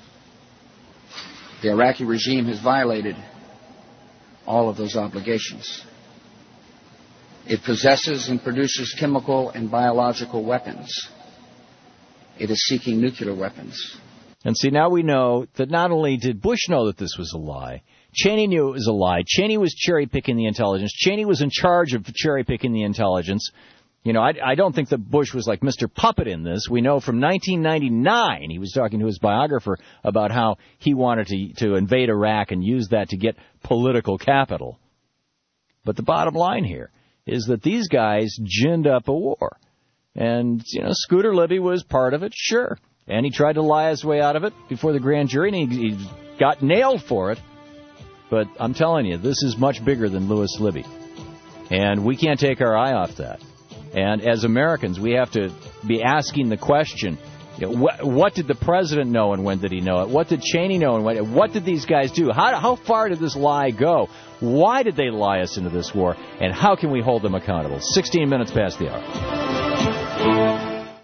The Iraqi regime has violated all of those obligations. It possesses and produces chemical and biological weapons. It is seeking nuclear weapons. And see, now we know that not only did Bush know that this was a lie, Cheney knew it was a lie. Cheney was cherry-picking the intelligence. Cheney was in charge of cherry-picking the intelligence. You know, I, I don't think that Bush was like Mister Puppet in this. We know from nineteen ninety-nine, he was talking to his biographer about how he wanted to, to invade Iraq and use that to get political capital. But the bottom line here is that these guys ginned up a war. And, you know, Scooter Libby was part of it, sure. And he tried to lie his way out of it before the grand jury, and he, he got nailed for it. But I'm telling you, this is much bigger than Louis Libby. And we can't take our eye off that. And as Americans, we have to be asking the question, you know, what, what did the president know and when did he know it? What did Cheney know and when? What did these guys do? How, how far did this lie go? Why did they lie us into this war? And how can we hold them accountable? sixteen minutes past the hour.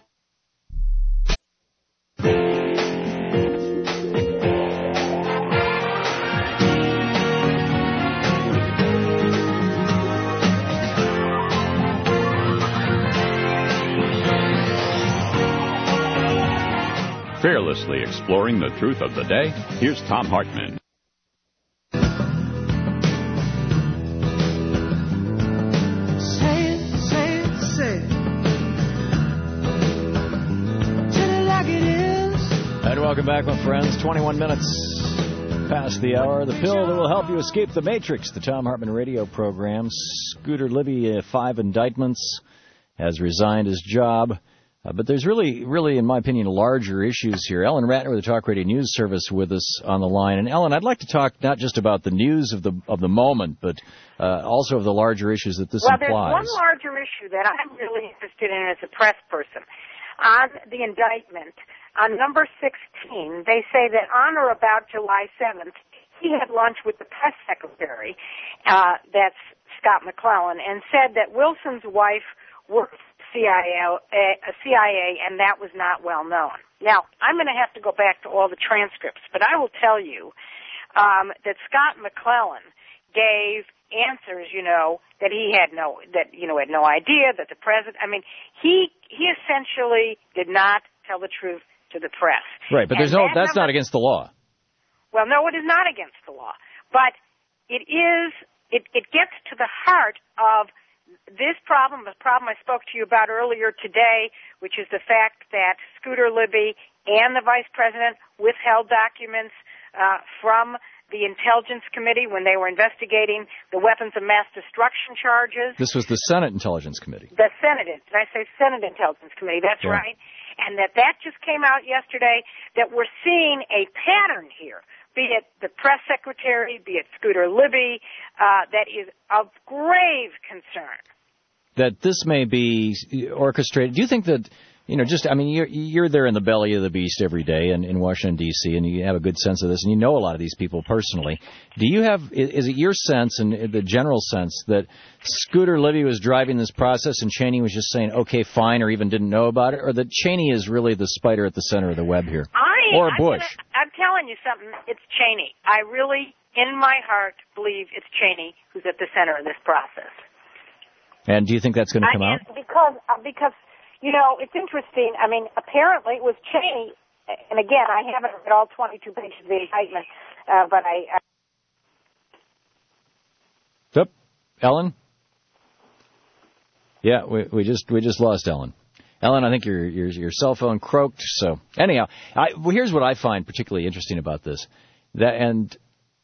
Fearlessly exploring the truth of the day, here's Thom Hartmann. Say it, say it, say it. Tell it like it is. And welcome back, my friends. twenty-one minutes past the hour. The pill that will help you escape the matrix, the Thom Hartmann radio program. Scooter Libby, uh, five indictments, has resigned his job. Uh, but there's really, really, in my opinion, larger issues here. Ellen Ratner with the Talk Radio News Service with us on the line. And Ellen, I'd like to talk not just about the news of the of the moment, but uh, also of the larger issues that this well, implies. Well, there's one larger issue that I'm really interested in as a press person. On the indictment, on number sixteen, they say that on or about July seventh, he had lunch with the press secretary, uh, that's Scott McClellan, and said that Wilson's wife worked C I A, uh, C I A, and that was not well known. Now, I'm going to have to go back to all the transcripts, but I will tell you um, that Scott McClellan gave answers, you know, that he had no, that you know, had no idea that the president. I mean, he he essentially did not tell the truth to the press. Right, but there's no. And that That's number, not against the law. Well, no, it is not against the law, but it is. It it gets to the heart of this problem, the problem I spoke to you about earlier today, which is the fact that Scooter Libby and the vice president withheld documents uh, from the Intelligence Committee when they were investigating the weapons of mass destruction charges. This was the Senate Intelligence Committee. The Senate, did I say Senate Intelligence Committee? That's Yeah. right. And that that just came out yesterday, that we're seeing a pattern here, be it the press secretary, be it Scooter Libby, uh, that is of grave concern. That this may be orchestrated. Do you think that, you know, just, I mean, you're, you're there in the belly of the beast every day in, in Washington, D C, and you have a good sense of this, and you know a lot of these people personally. Do you have, is it your sense and the general sense that Scooter Libby was driving this process and Cheney was just saying, okay, fine, or even didn't know about it, or that Cheney is really the spider at the center of the web here? I, or I'm Bush? Gonna, I'm telling you something, it's Cheney. I really, in my heart, believe it's Cheney who's at the center of this process. And do you think that's going to come I, out? Because, uh, because, you know, it's interesting. I mean, apparently it was Cheney, and again, I haven't read all twenty-two pages of the indictment, uh, but I... I Yep. Ellen? Yeah, we, we just we just lost Ellen. Ellen, I think your your, your cell phone croaked. So anyhow, I, well, here's what I find particularly interesting about this, that and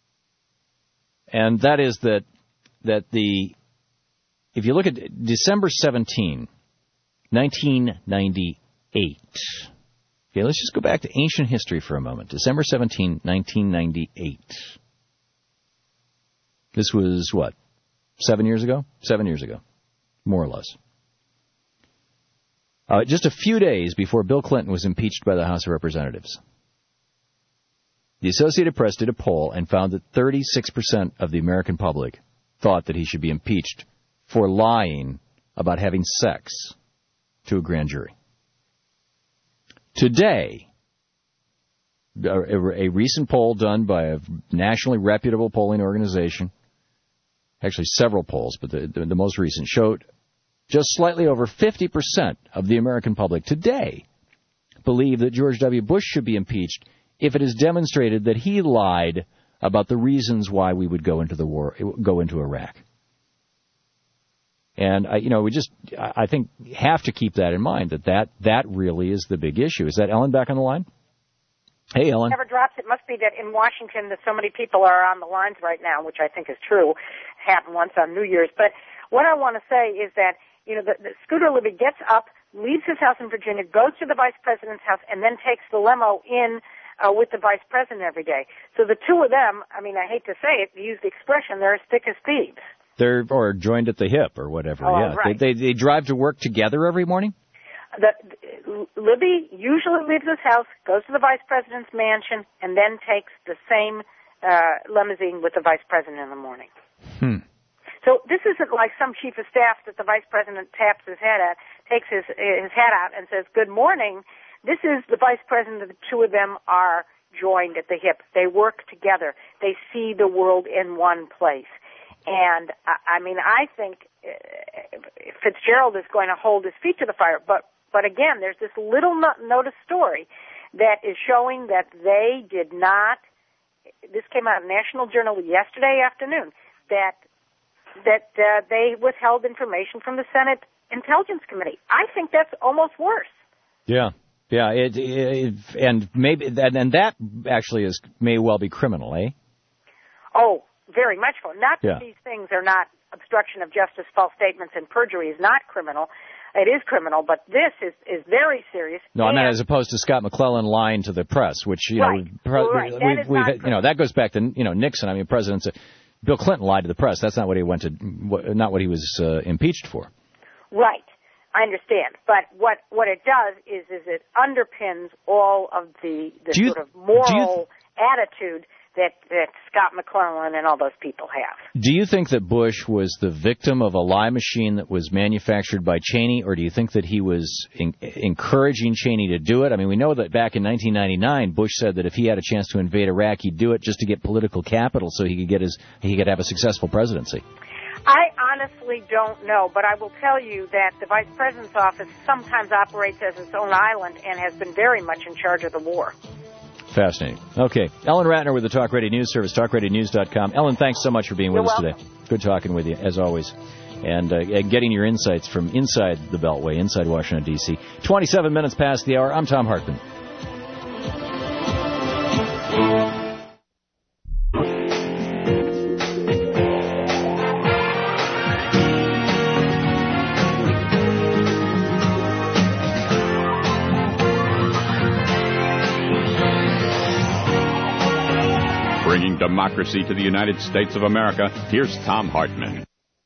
and that is that that the if you look at December seventeenth, nineteen ninety-eight. Okay, let's just go back to ancient history for a moment. December seventeenth, nineteen ninety-eight. This was, what, seven years ago? Seven years ago, more or less. Uh, just a few days before Bill Clinton was impeached by the House of Representatives. The Associated Press did a poll and found that thirty-six percent of the American public thought that he should be impeached for lying about having sex to a grand jury. Today, a, a recent poll done by a nationally reputable polling organization, actually several polls, but the, the, the most recent, showed just slightly over fifty percent of the American public today believe that George W. Bush should be impeached if it is demonstrated that he lied about the reasons why we would go into the war, go into Iraq. And, I, you know, we just, I think, have to keep that in mind, that, that that really is the big issue. Is that Ellen back on the line? Hey, Ellen. Never drops. It must be that in Washington that so many people are on the lines right now, which I think is true. Happened once on New Year's. But what I want to say is that, you know, the, the Scooter Libby gets up, leaves his house in Virginia, goes to the vice president's house, and then takes the limo in uh, with the vice president every day. So the two of them, I mean, I hate to say it, to use the expression, they're as thick as thieves. They're or joined at the hip or whatever. Oh, yeah, right. they, they they drive to work together every morning. The, Libby usually leaves his house, goes to the vice president's mansion, and then takes the same uh, limousine with the vice president in the morning. Hmm. So this isn't like some chief of staff that the vice president taps his head at, takes his his hat out, and says, "Good morning." This is the vice president. The two of them are joined at the hip. They work together. They see the world in one place. And, I mean, I think Fitzgerald is going to hold his feet to the fire. But, but again, there's this little noticed story that is showing that they did not, this came out in National Journal yesterday afternoon, that that uh, they withheld information from the Senate Intelligence Committee. I think that's almost worse. Yeah. Yeah, it, it, and maybe that, and that actually is may well be criminal, eh? Oh, very much so. Not that yeah. these things are not obstruction of justice, false statements, and perjury is not criminal. It is criminal, but this is, is very serious. No, I mean as opposed to Scott McClellan lying to the press, which you right. know, pre- right. we've, That is we've, not you know, that goes back to you know Nixon. I mean, President Bill Clinton lied to the press. That's not what he went to, not what he was uh, impeached for. Right. I understand, but what what it does is is it underpins all of the, the you, sort of moral th- attitude that that Scott McClellan and all those people have. Do you think that Bush was the victim of a lie machine that was manufactured by Cheney, or do you think that he was in, encouraging Cheney to do it? I mean, we know that back in nineteen ninety-nine, Bush said that if he had a chance to invade Iraq, he'd do it just to get political capital so he could get his he could have a successful presidency. I honestly don't know, but I will tell you that the Vice President's office sometimes operates as its own island and has been very much in charge of the war. Fascinating. Okay. Ellen Ratner with the Talk Radio News Service, talk radio news dot com. Ellen, thanks so much for being with You're us welcome. today. Good talking with you, as always. And uh, getting your insights from inside the Beltway, inside Washington, D C twenty-seven minutes past the hour. I'm Tom Hartman. democracy to the United States of America. Here's Thom Hartmann.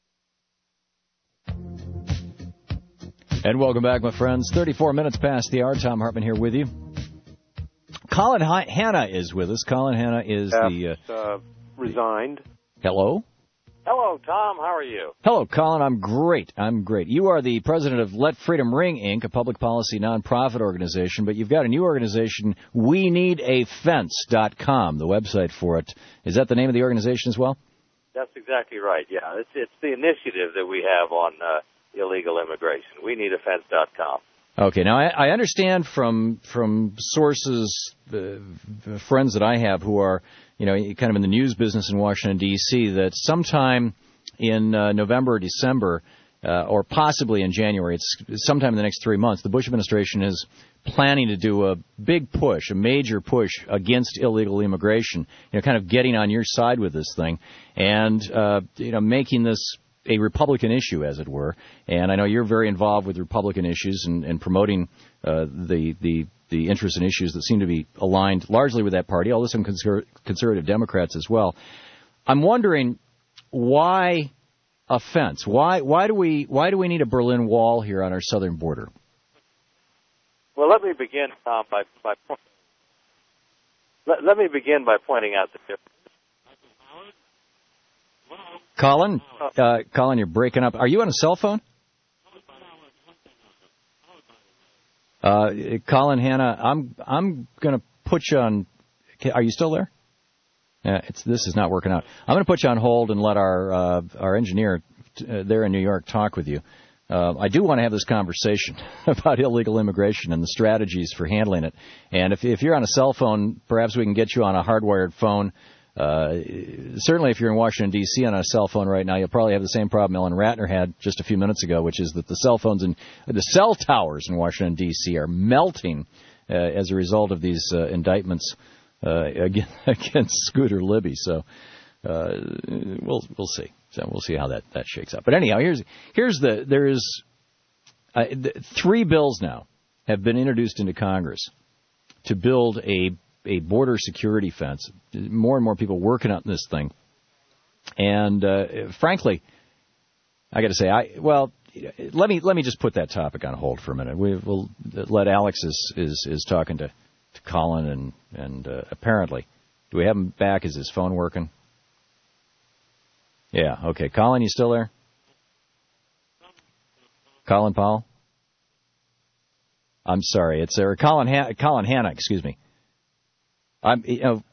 And welcome back, my friends. thirty-four minutes past the hour. Thom Hartmann here with you. Colin H- Hanna is with us. Colin Hanna is uh, the... Uh, uh, resigned. Hello? Hello, Tom. How are you? Hello, Colin. I'm great. I'm great. You are the president of Let Freedom Ring, Incorporated, a public policy nonprofit organization, but you've got a new organization, we need a fence dot com, the website for it. Is that the name of the organization as well? That's exactly right, yeah. It's, it's the initiative that we have on uh, illegal immigration. we need a fence dot com. Okay. Now, I, I understand from from sources, uh, friends that I have who are, you know, kind of in the news business in Washington, D C, that sometime in uh, November or December, uh, or possibly in January, it's sometime in the next three months, the Bush administration is planning to do a big push, a major push against illegal immigration, you know, kind of getting on your side with this thing and, uh, you know, making this a Republican issue, as it were. And I know you're very involved with Republican issues and, and promoting uh, the, the the interests and issues that seem to be aligned largely with that party, although some conser- conservative Democrats as well. I'm wondering why a fence? Why why do we why do we need a Berlin Wall here on our southern border? Well, let me begin, Tom, by, by let, let me begin by pointing out the difference. Colin, uh, Colin, you're breaking up. Are you on a cell phone? Uh, Colin, Hanna, I'm I'm going to put you on. Are you still there? Yeah, it's this is not working out. I'm going to put you on hold and let our uh, our engineer t- uh, there in New York talk with you. Uh, I do want to have this conversation about illegal immigration and the strategies for handling it. And if if you're on a cell phone, perhaps we can get you on a hardwired phone. Uh, certainly, if you're in Washington, D C on a cell phone right now, you'll probably have the same problem Ellen Ratner had just a few minutes ago, which is that the cell phones and the cell towers in Washington, D C are melting uh, as a result of these uh, indictments uh, against, against Scooter Libby. So uh, we'll we'll see. So we'll see how that, that shakes out. But anyhow, here's here's the there is uh, the, three bills now have been introduced into Congress to build a a border security fence. More and more people working on this thing. And uh, frankly, I got to say, I well, let me let me just put that topic on hold for a minute. We, we'll let Alex is is, is talking to, to Colin, and and uh, apparently, do we have him back? Is his phone working? Yeah. Okay. Colin, you still there? Colin Powell? I'm sorry. It's uh, Colin Han- Colin Hanna. Excuse me. I'm, you know,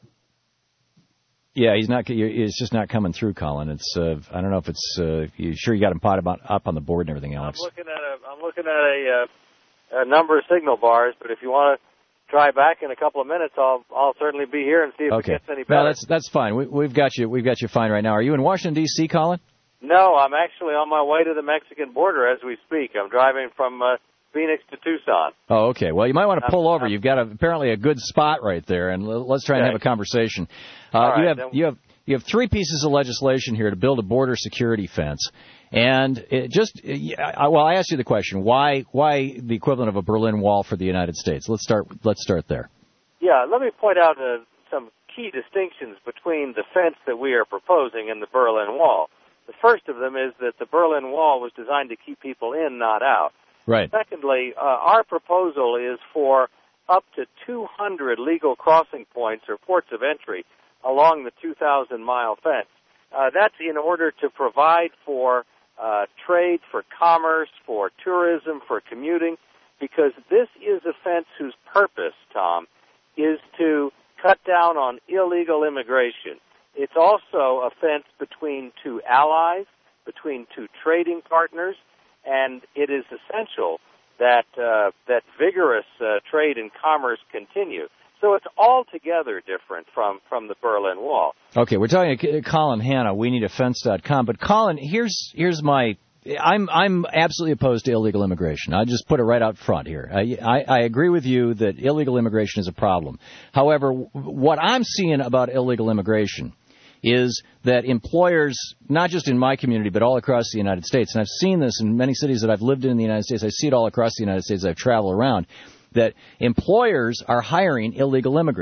yeah, he's not. It's just not coming through, Colin. It's. Uh, I don't know if it's. Uh, you sure you got him pot about up on the board and everything, Alex? I'm looking at a. I'm looking at a, uh, a number of signal bars, but if you want to try back in a couple of minutes, I'll I'll certainly be here and see if okay. it gets any better. No, that's that's fine. We, we've got you. We've got you fine right now. Are you in Washington D C, Colin? No, I'm actually on my way to the Mexican border as we speak. I'm driving from uh, Phoenix to Tucson. Oh, okay. Well, you might want to pull over. You've got a, apparently a good spot right there, and let's try and okay. have a conversation. Uh, All right, you have then. you have you have three pieces of legislation here to build a border security fence, and it just I, well, I asked you the question: why why the equivalent of a Berlin Wall for the United States? Let's start. Let's start there. Yeah, let me point out uh, some key distinctions between the fence that we are proposing and the Berlin Wall. The first of them is that the Berlin Wall was designed to keep people in, not out. Right. Secondly, uh, our proposal is for up to two hundred legal crossing points or ports of entry along the two thousand mile fence. Uh, that's in order to provide for uh, trade, for commerce, for tourism, for commuting, because this is a fence whose purpose, Tom, is to cut down on illegal immigration. It's also a fence between two allies, between two trading partners, and it is essential that uh, that vigorous uh, trade and commerce continue. So it's altogether different from, from the Berlin Wall. Okay, we're talking to Colin Hanna. We need a fence dot com. But Colin, here's here's my I'm I'm absolutely opposed to illegal immigration. I'll just put it right out front here. I, I, I agree with you that illegal immigration is a problem. However, what I'm seeing about illegal immigration is that employers, not just in my community, but all across the United States, and I've seen this in many cities that I've lived in in the United States, I see it all across the United States as I've traveled around, that employers are hiring illegal immigrants.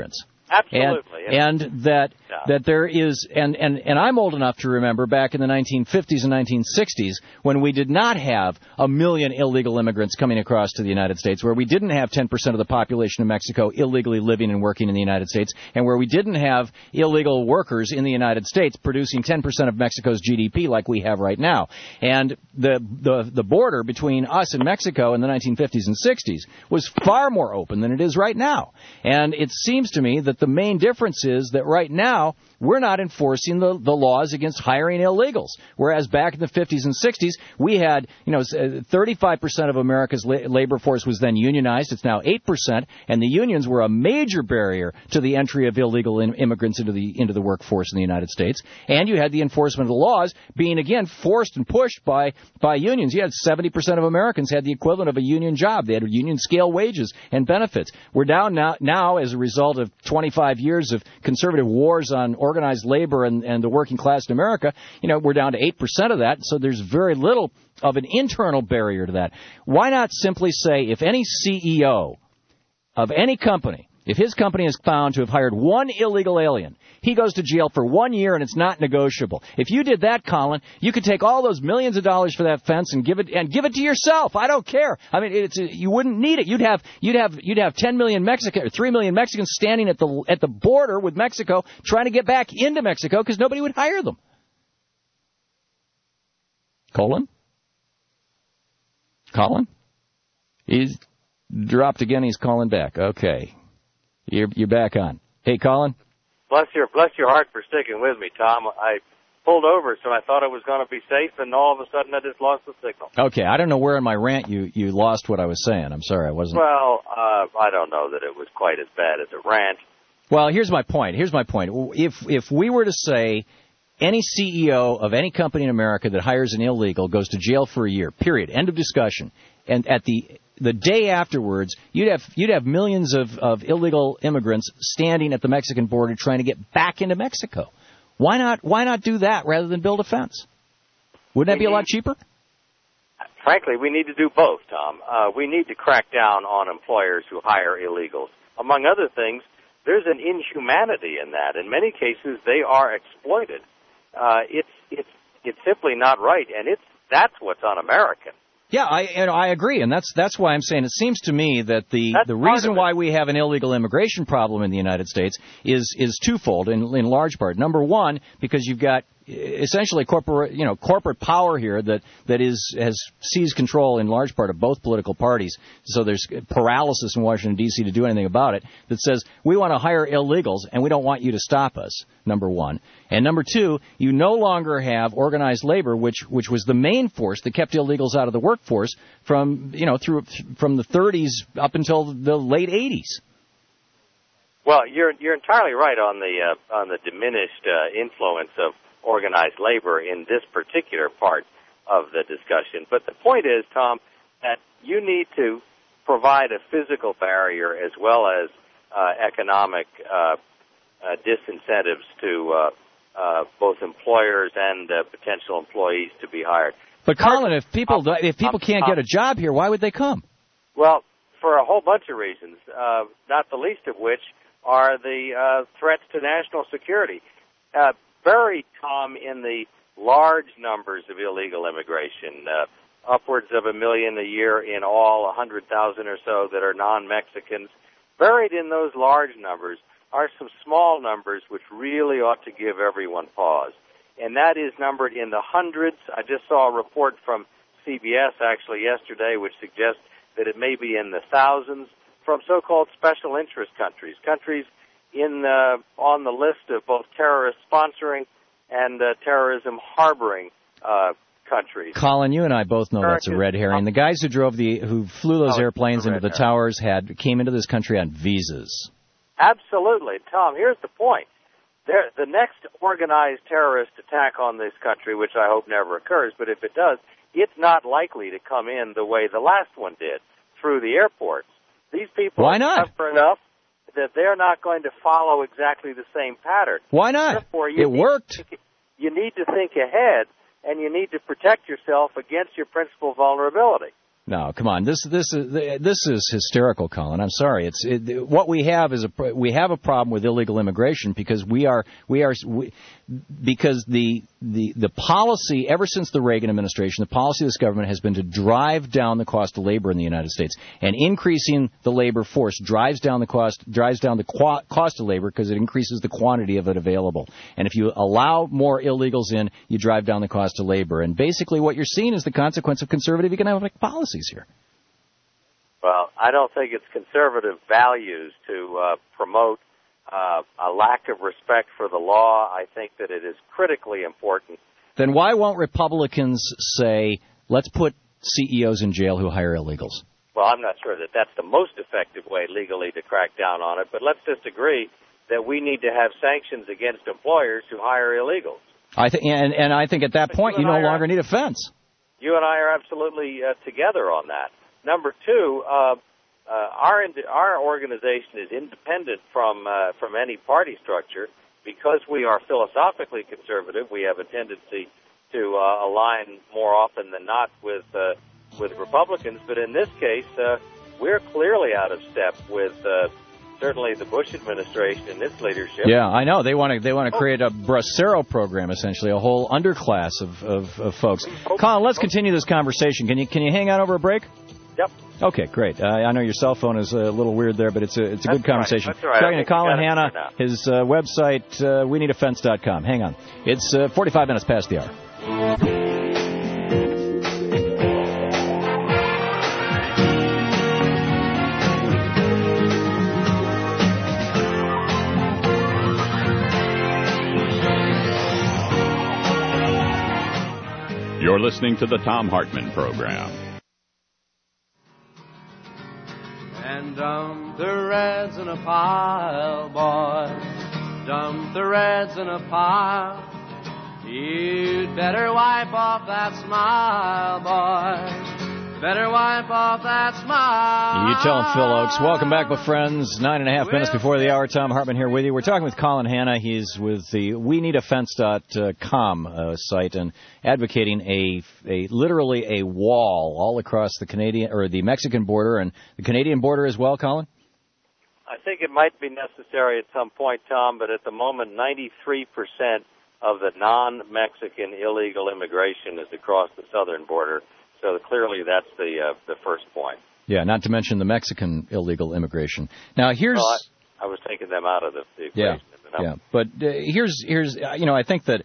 Absolutely. And, and that yeah. that there is, and, and, and I'm old enough to remember back in the nineteen fifties and nineteen sixties when we did not have a million illegal immigrants coming across to the United States, where we didn't have ten percent of the population of Mexico illegally living and working in the United States, and where we didn't have illegal workers in the United States producing ten percent of Mexico's G D P like we have right now. And the, the, the border between us and Mexico in the nineteen fifties and sixties was far more open than it is right now. And it seems to me that the main difference is that right now we're not enforcing the, the laws against hiring illegals, whereas back in the fifties and sixties we had, you know, thirty-five percent of America's la- labor force was then unionized. It's now eight percent, and the unions were a major barrier to the entry of illegal in- immigrants into the into the workforce in the United States. And you had the enforcement of the laws being again forced and pushed by by unions. You had seventy percent of Americans had the equivalent of a union job. They had union scale wages and benefits. We're down now now as a result of twenty-five years of conservative wars on organized labor and, and the working class in America. You know, we're down to eight percent of that, so there's very little of an internal barrier to that. Why not simply say if any C E O of any company, if his company is found to have hired one illegal alien, he goes to jail for one year and it's not negotiable. If you did that, Colin, you could take all those millions of dollars for that fence and give it and give it to yourself. I don't care. I mean, it's you wouldn't need it. You'd have you'd have you'd have ten million Mexican or three million Mexicans standing at the at the border with Mexico trying to get back into Mexico because nobody would hire them. Colin? Colin? He's dropped again. He's calling back. Okay. You're, you're back on. Hey, Colin? Bless your bless your heart for sticking with me, Tom. I pulled over, so I thought I was going to be safe, and all of a sudden I just lost the signal. Okay. I don't know where in my rant you, you lost what I was saying. I'm sorry. I wasn't. Well, uh, I don't know that it was quite as bad as a rant. Well, here's my point. Here's my point. If if we were to say any C E O of any company in America that hires an illegal goes to jail for a year, period, end of discussion, and at the the day afterwards, you'd have you'd have millions of, of illegal immigrants standing at the Mexican border trying to get back into Mexico. Why not why not do that rather than build a fence? Wouldn't that be a lot cheaper? Frankly, we need to do both, Tom. Uh, we need to crack down on employers who hire illegals. Among other things, there's an inhumanity in that. In many cases, they are exploited. Uh, it's it's it's simply not right, and it's that's what's un-American. Yeah, I and I agree, and that's that's why I'm saying it seems to me that the that's the reason why we have an illegal immigration problem in the United States is is twofold in in large part. Number one, because you've got essentially corporate, you know, corporate power here that that is has seized control in large part of both political parties. So there's paralysis in Washington D C to do anything about it. That says we want to hire illegals and we don't want you to stop us. Number one, and number two, you no longer have organized labor, which which was the main force that kept illegals out of the workforce from you know through from the thirties up until the late eighties. Well, you're you're entirely right on the uh, on the diminished uh, influence of organized labor in this particular part of the discussion. But the point is, Tom, that you need to provide a physical barrier as well as uh, economic uh, uh, disincentives to uh, uh, both employers and uh, potential employees to be hired. But Colin, if people if people can't get a job here, why would they come? Well, for a whole bunch of reasons, uh, not the least of which are the uh, threats to national security. Uh, Buried, Tom, in the large numbers of illegal immigration, uh, upwards of a million a year in all, a hundred thousand or so that are non-Mexicans. Buried in those large numbers are some small numbers which really ought to give everyone pause. And that is numbered in the hundreds. I just saw a report from C B S actually yesterday which suggests that it may be in the thousands from so-called special interest countries, countries in uh, on the list of both terrorist sponsoring and uh, terrorism harboring uh, countries. Colin, you and I both know that's a red herring. The guys who drove the who flew those oh, airplanes into the herring. towers had came into this country on visas. Absolutely, Tom. Here's the point: there, the next organized terrorist attack on this country, which I hope never occurs, but if it does, it's not likely to come in the way the last one did, through the airports. These people Why not? are tougher enough that they're not going to follow exactly the same pattern. Why not? Therefore, you it need worked. To, you need to think ahead, and you need to protect yourself against your principal vulnerability. No, come on. This this is this is hysterical, Colin. I'm sorry. It's it, what we have is a we have a problem with illegal immigration because we are we are we, because the the the policy ever since the Reagan administration, the policy of this government has been to drive down the cost of labor in the United States, and increasing the labor force drives down the cost drives down the qu- cost of labor because it increases the quantity of it available. And if you allow more illegals in, you drive down the cost of labor. And basically, what you're seeing is the consequence of conservative economic policies here. Well, I don't think it's conservative values to uh, promote uh, a lack of respect for the law. I think that it is critically important. Then why won't Republicans say, let's put C E Os in jail who hire illegals? Well, I'm not sure that that's the most effective way legally to crack down on it, but let's just agree that we need to have sanctions against employers who hire illegals. I think, and, and I think at that point you, you no longer are, need a fence. You and I are absolutely uh, together on that. Number two, uh, uh, our our organization is independent from uh, from any party structure because we are philosophically conservative. We have a tendency to uh, align more often than not with uh, with Republicans, but in this case, uh, we're clearly out of step with uh, certainly the Bush administration and its leadership. Yeah, I know they want to they want to create a Bracero program, essentially a whole underclass of, of, of folks. Colin, let's continue this conversation. Can you can you hang out over a break? Yep. Okay, great. Uh, I know your cell phone is a little weird there, but it's a it's a That's good conversation. Right. That's right. Talking to Colin Hanna, his uh, website, uh, we need a fence dot com. Hang on. It's uh, forty-five minutes past the hour. You're listening to the Thom Hartmann Program. And dump the reds in a pile, boys. Dump the reds in a pile. You'd better wipe off that smile, boys. Better wipe off that smile. You tell him, Phil Oakes. Welcome back, my friends. Nine and a half minutes before the hour. Thom Hartmann here with you. We're talking with Colin Hanna. He's with the we need a fence dot com uh, site and advocating a, a literally a wall all across the Canadian or the Mexican border and the Canadian border as well, Colin? I think it might be necessary at some point, Tom, but at the moment, ninety-three percent of the non-Mexican illegal immigration is across the southern border. So clearly that's the uh, the first point. Yeah, not to mention the Mexican illegal immigration. Now here's well, I, I was taking them out of the, the equation. Yeah, yeah. But uh, here's here's you know I think that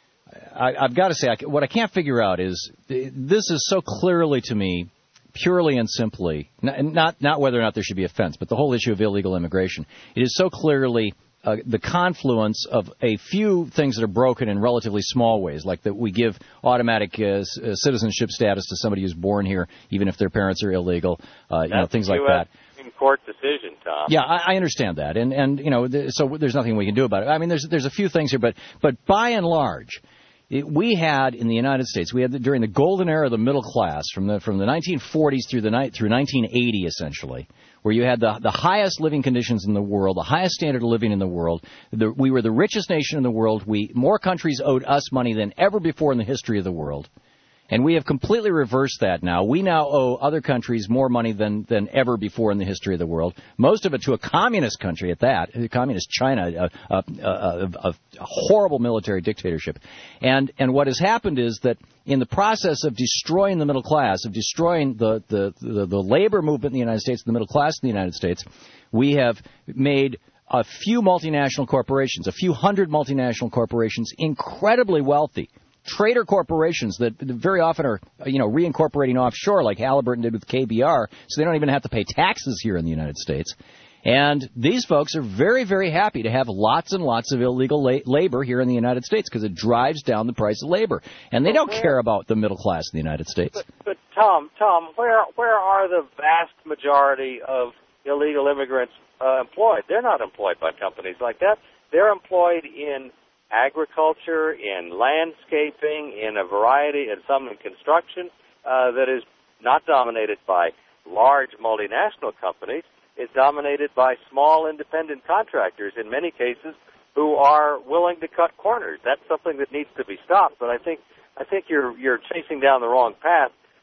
I, I've got to say I, what I can't figure out is this is so clearly to me purely and simply not, not not whether or not there should be a fence, but the whole issue of illegal immigration. It is so clearly Uh, the confluence of a few things that are broken in relatively small ways, like that we give automatic uh, uh, citizenship status to somebody who's born here, even if their parents are illegal, uh, you know, things like that. Supreme Court decision, Tom. Yeah, I, I understand that, and and you know, th- so there's nothing we can do about it. I mean, there's there's a few things here, but but by and large, it, we had in the United States, we had the, during the golden era of the middle class, from the from the nineteen forties through the ni- through nineteen eighty, essentially, where you had the the highest living conditions in the world, the highest standard of living in the world. The, we were the richest nation in the world. We more countries owed us money than ever before in the history of the world. And we have completely reversed that now. We now owe other countries more money than, than ever before in the history of the world, most of it to a communist country at that, communist China, a, a, a, a horrible military dictatorship. And, and what has happened is that in the process of destroying the middle class, of destroying the, the, the, the labor movement in the United States, the middle class in the United States, we have made a few multinational corporations, a few hundred multinational corporations, incredibly wealthy. Trader corporations that very often are, you know, reincorporating offshore like Halliburton did with K B R, so they don't even have to pay taxes here in the United States. And these folks are very, very happy to have lots and lots of illegal la- labor here in the United States because it drives down the price of labor. And they don't care about the middle class in the United States. But, but Tom, Tom, where where are the vast majority of illegal immigrants uh, employed? They're not employed by companies like that. They're employed in agriculture, in landscaping, in a variety, and some in construction, uh, that is not dominated by large multinational companies. It's dominated by small independent contractors, in many cases, who are willing to cut corners. That's something that needs to be stopped. But I think I think you're you're chasing down the wrong path.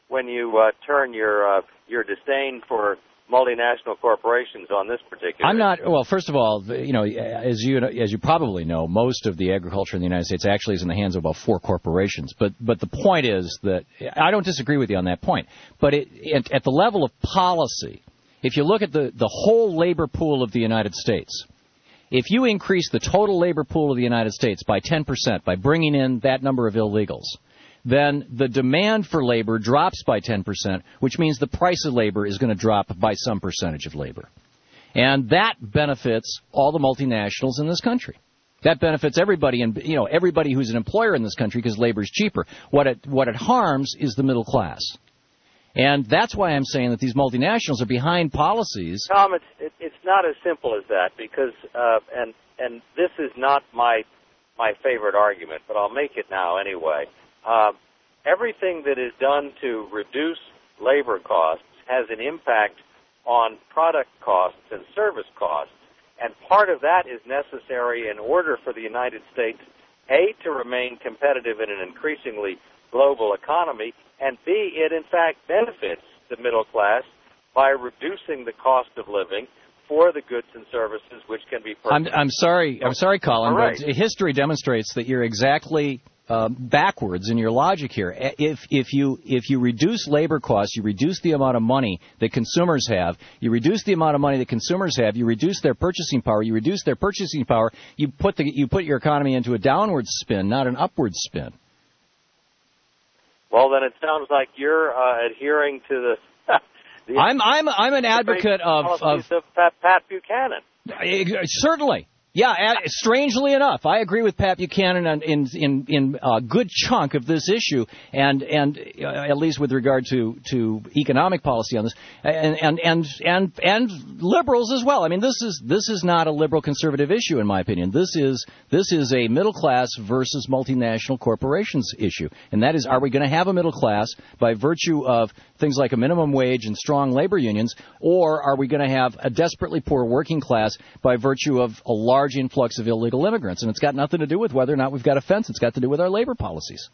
when you uh, turn your uh, your disdain for multinational corporations on this particular I'm not, issue. well, first of all, you know, as you as you probably know, most of the agriculture in the United States actually is in the hands of about four corporations. But but the point is that, I don't disagree with you on that point, but it, it, at the level of policy, if you look at the, the whole labor pool of the United States, if you increase the total labor pool of the United States by ten percent by bringing in that number of illegals, then the demand for labor drops by ten percent, which means the price of labor is going to drop by some percentage of labor. And that benefits all the multinationals in this country. That benefits everybody, and you know, everybody who's an employer in this country because labor is cheaper. What it what it harms is the middle class. And that's why I'm saying that these multinationals are behind policies. Tom, it's it, it's not as simple as that, because uh, and and this is not my my favorite argument, but I'll make it now anyway. Uh, everything that is done to reduce labor costs has an impact on product costs and service costs, and part of that is necessary in order for the United States, A, to remain competitive in an increasingly global economy, and B, it in fact benefits the middle class by reducing the cost of living for the goods and services which can be purchased. I'm, I'm sorry, I'm sorry, Colin, right. but history demonstrates that you're exactly uh, backwards in your logic here. If if you if you reduce labor costs, you reduce the amount of money that consumers have. You reduce the amount of money that consumers have. You reduce their purchasing power. You reduce their purchasing power. You put the you put your economy into a downward spin, not an upward spin. Well, then it sounds like you're uh, adhering to the. the I'm I'm I'm an advocate of of, of Pat, Pat Buchanan. Certainly. Yeah, strangely enough, I agree with Pat Buchanan in in in a good chunk of this issue, and and uh, at least with regard to, to economic policy on this, and, and and and and liberals as well. I mean, this is this is not a liberal conservative issue, in my opinion. This is this is a middle class versus multinational corporations issue, and that is, are we going to have a middle class by virtue of things like a minimum wage and strong labor unions, or are we going to have a desperately poor working class by virtue of a large large influx of illegal immigrants? And it's got nothing to do with whether or not we've got a fence. It's got to do with our labor policies.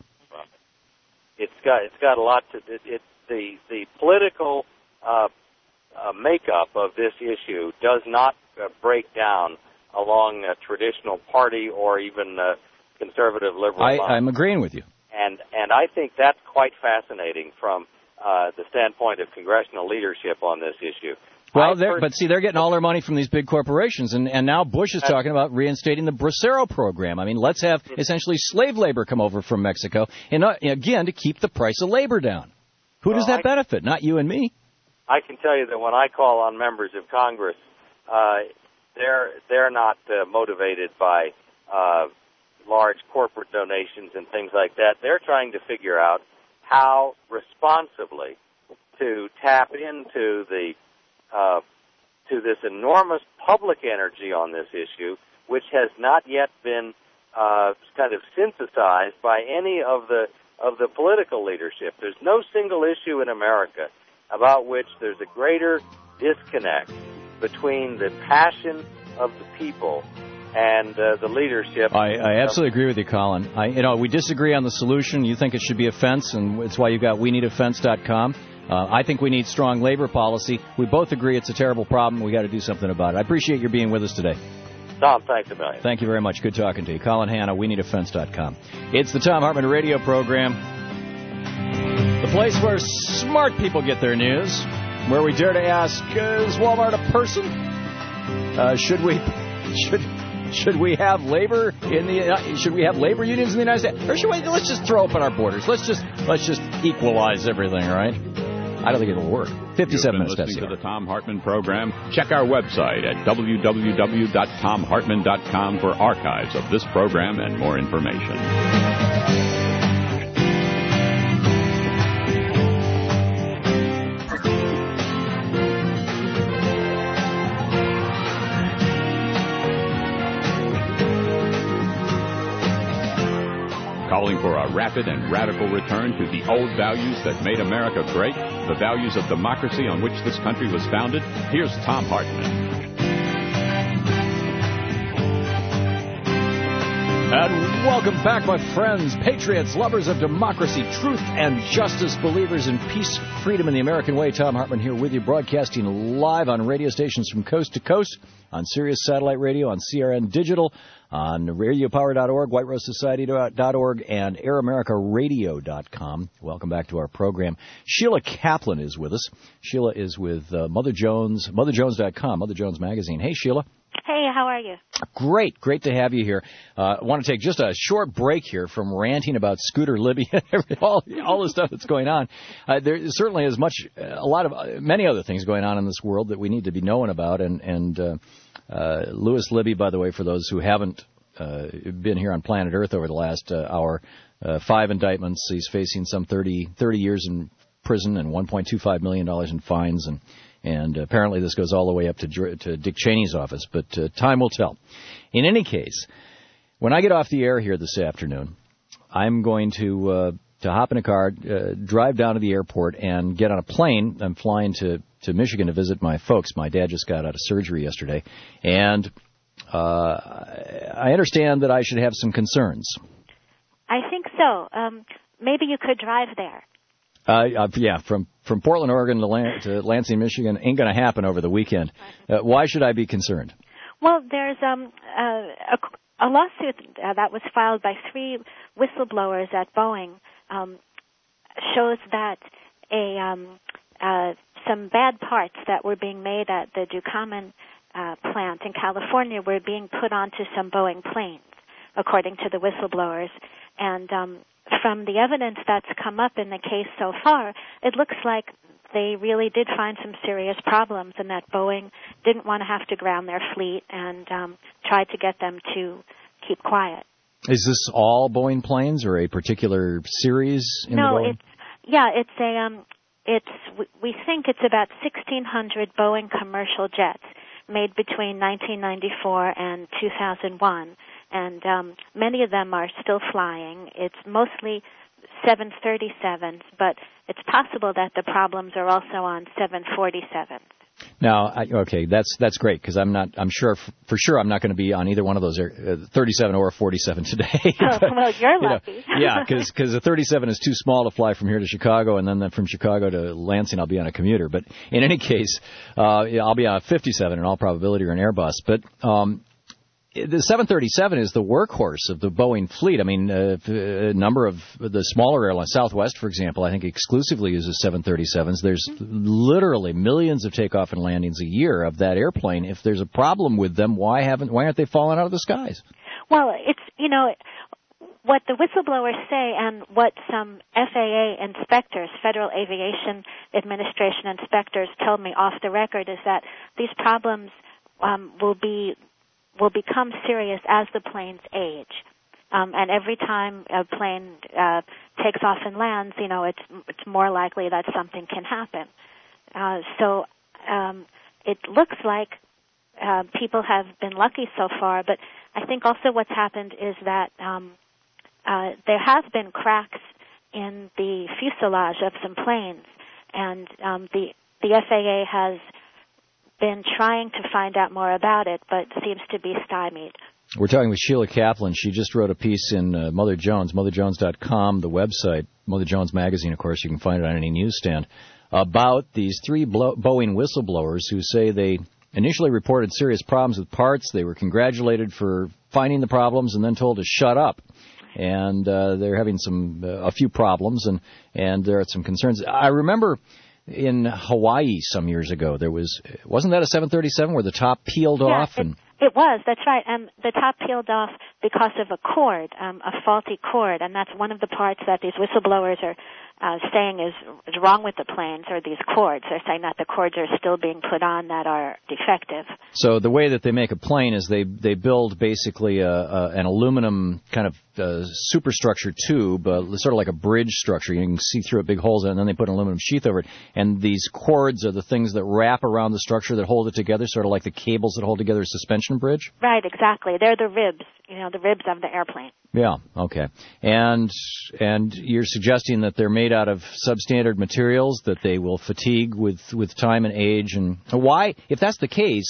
It's got it's got a lot to it. it the the political uh, uh, makeup of this issue does not uh, break down along a traditional party or even uh, conservative liberal I, line. I'm agreeing with you. And and I think that's quite fascinating from uh, the standpoint of congressional leadership on this issue. Well, they're, but see, they're getting all their money from these big corporations, and, and now Bush is talking about reinstating the Bracero program. I mean, let's have essentially slave labor come over from Mexico, and uh, again, to keep the price of labor down. Who does well, that I, benefit? Not you and me. I can tell you that when I call on members of Congress, uh, they're they're not uh, motivated by uh, large corporate donations and things like that. They're trying to figure out how responsibly to tap into the Uh, to this enormous public energy on this issue, which has not yet been uh, kind of synthesized by any of the of the political leadership. There's no single issue in America about which there's a greater disconnect between the passion of the people and uh, the leadership. I, I absolutely agree with you, Colin. I, you know, we disagree on the solution. You think it should be a fence, and it's why you got we need a fence dot com. Uh, I think we need strong labor policy. We both agree it's a terrible problem. We got to do something about it. I appreciate your being with us today. Tom, thanks a million. Thank you very much. Good talking to you. Colin Hanna, we need a fence dot com. It's the Thom Hartmann radio program, the place where smart people get their news, where we dare to ask, is Walmart a person? Uh, should we should should we have labor in the uh, should we have labor unions in the United States, or should we let's just throw open our borders? Let's just let's just equalize everything, right? I don't think it'll work. fifty-seven minutes past the hour. Listening to the Thom Hartmann program? Check our website at w w w dot thom hartmann dot com for archives of this program and more information. Calling for a rapid and radical return to the old values that made America great, the values of democracy on which this country was founded, here's Thom Hartmann. And welcome back, my friends, patriots, lovers of democracy, truth, and justice, believers in peace, freedom, and the American way. Tom Hartman here with you, broadcasting live on radio stations from coast to coast, on Sirius Satellite Radio, on C R N Digital, on radio power dot org, white rose society dot org, and air america radio dot com. Welcome back to our program. Sheila Kaplan is with us. Sheila is with uh, Mother Jones, mother jones dot com, Mother Jones Magazine. Hey, Sheila. Hey, how are you? Great. Great to have you here. I uh, want to take just a short break here from ranting about Scooter Libby and all, all the stuff that's going on. Uh, there certainly is much, a lot of, uh, many other things going on in this world that we need to be knowing about. And, and uh, uh, Louis Libby, by the way, for those who haven't uh, been here on planet Earth over the last uh, hour, uh, five indictments. He's facing some thirty, thirty years in prison and one point two five million dollars in fines. And And apparently this goes all the way up to, to Dick Cheney's office, but uh, time will tell. In any case, when I get off the air here this afternoon, I'm going to uh, to hop in a car, uh, drive down to the airport, and get on a plane. I'm flying to, to Michigan to visit my folks. My dad just got out of surgery yesterday, and uh, I understand that I should have some concerns. I think so. Um, maybe you could drive there. Uh, uh, yeah, from, from Portland, Oregon to, Lan- to Lansing, Michigan, ain't going to happen over the weekend. Uh, why should I be concerned? Well, there's um, uh, a, a lawsuit uh, that was filed by three whistleblowers at Boeing um, shows that a um, uh, some bad parts that were being made at the Ducommun uh, plant in California were being put onto some Boeing planes, according to the whistleblowers. And um, from the evidence that's come up in the case so far, it looks like they really did find some serious problems and that Boeing didn't want to have to ground their fleet and um, tried to get them to keep quiet. Is this all Boeing planes or a particular series in no, the Boeing? it's yeah, it's a um, it's we think it's about sixteen hundred Boeing commercial jets made between nineteen ninety-four and two thousand one. And um, many of them are still flying. It's mostly seven thirty-sevens, but it's possible that the problems are also on seven forty-sevens. Now, I, okay, that's that's great because I'm not. I'm sure f- for sure I'm not going to be on either one of those uh, thirty-seven or forty-seven today. but, well, you're you lucky. Know, yeah, because because the thirty-seven is too small to fly from here to Chicago, and then, then from Chicago to Lansing I'll be on a commuter. But in any case, uh, I'll be on a fifty-seven in all probability or an Airbus. But um, the seven thirty-seven is the workhorse of the Boeing fleet. I mean, uh, a number of the smaller airlines, Southwest, for example, I think exclusively uses seven thirty-sevens. There's literally millions of takeoff and landings a year of that airplane. If there's a problem with them, why haven't why aren't they falling out of the skies? Well, it's, you know, what the whistleblowers say and what some F A A inspectors, Federal Aviation Administration inspectors, told me off the record is that these problems um, will be will become serious as the planes age. Um, and every time a plane uh, takes off and lands, you know, it's it's more likely that something can happen. Uh, so um, it looks like uh, people have been lucky so far, but I think also what's happened is that um, uh, there have been cracks in the fuselage of some planes, and um, the the F A A has been trying to find out more about it, but seems to be stymied. We're talking with Sheila Kaplan. She just wrote a piece in uh, Mother Jones, mother jones dot com, the website, Mother Jones Magazine, of course, you can find it on any newsstand, about these three Blo- Boeing whistleblowers who say they initially reported serious problems with parts. They were congratulated for finding the problems and then told to shut up. And uh, they're having some uh, a few problems, and, and there are some concerns. I remember in Hawaii some years ago, there was, wasn't that a seven thirty-seven where the top peeled yeah, off? It, and it was, that's right. And the top peeled off because of a cord, um, a faulty cord. And that's one of the parts that these whistleblowers are uh, saying is, is wrong with the planes, or these cords. They're saying that the cords are still being put on that are defective. So the way that they make a plane is they, they build basically a, a, an aluminum kind of uh, superstructure tube, uh, sort of like a bridge structure. You can see through it, big holes in it, and then they put an aluminum sheath over it. And these cords are the things that wrap around the structure that hold it together, sort of like the cables that hold together a suspension bridge? Right, exactly. They're the ribs, you know, the ribs of the airplane. Yeah, okay. And and you're suggesting that they're made out of substandard materials, that they will fatigue with, with time and age. And why, if that's the case,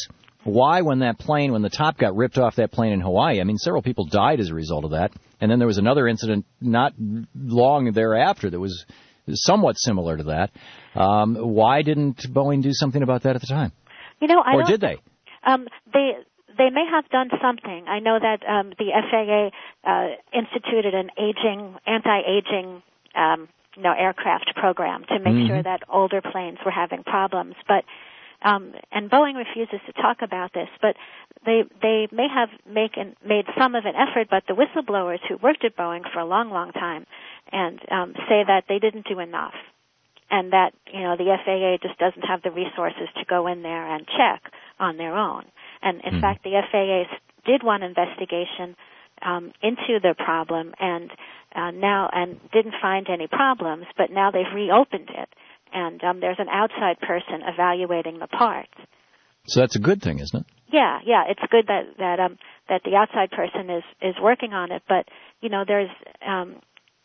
why when that plane, when the top got ripped off that plane in Hawaii, I mean, several people died as a result of that. And then there was another incident not long thereafter that was somewhat similar to that. Um, why didn't Boeing do something about that at the time? You know, I or don't, did they? Um, they they may have done something. I know that um, the F A A uh, instituted an aging, anti-aging, um, you know, aircraft program to make Mm-hmm. sure that older planes were having problems. But um, and Boeing refuses to talk about this. But they they may have make an, made some of an effort. But the whistleblowers who worked at Boeing for a long, long time and um, say that they didn't do enough. And that, you know, the F A A just doesn't have the resources to go in there and check on their own. And, in mm. fact, the F A A did one investigation um, into the problem and uh, now and didn't find any problems, but now they've reopened it. And um, there's an outside person evaluating the parts. So that's a good thing, isn't it? Yeah, yeah, it's good that that um, that the outside person is, is working on it. But, you know, there's... Um,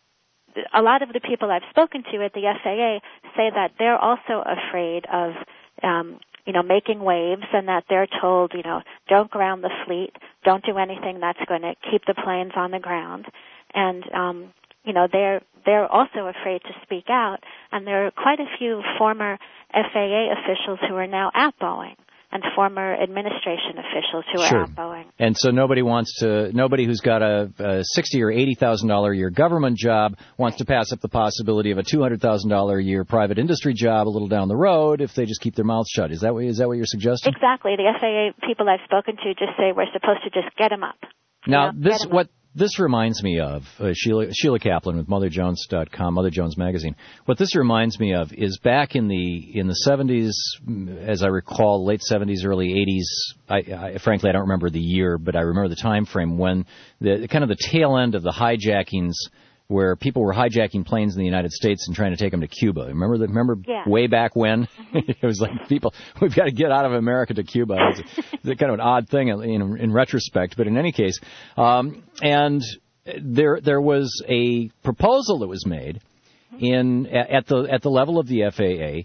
a lot of the people I've spoken to at the F A A say that they're also afraid of, um, you know, making waves, and that they're told, you know, don't ground the fleet, don't do anything that's going to keep the planes on the ground, and um, you know, they're they're also afraid to speak out. And there are quite a few former F A A officials who are now at Boeing, and former administration officials who sure. are at Boeing. And so nobody wants to, nobody who's got a, a sixty or eighty thousand dollar a year government job wants to pass up the possibility of a two hundred thousand dollar a year private industry job a little down the road if they just keep their mouths shut. Is that what, is that what you're suggesting? Exactly. The F A A people I've spoken to just say we're supposed to just get them up. Now, know, this what. This reminds me of uh, Sheila, Sheila Kaplan with Mother Jones dot com, Mother Jones Magazine. What this reminds me of is back in the in the seventies, as I recall, late seventies, early eighties. I, I, frankly, I don't remember the year, but I remember the time frame when the kind of the tail end of the hijackings, where people were hijacking planes in the United States and trying to take them to Cuba. Remember that? Remember yeah. way back when? Mm-hmm. It was like, people, we've got to get out of America to Cuba. It's, it's kind of an odd thing in, in retrospect, but in any case, um, and there there was a proposal that was made in at the at the level of the F A A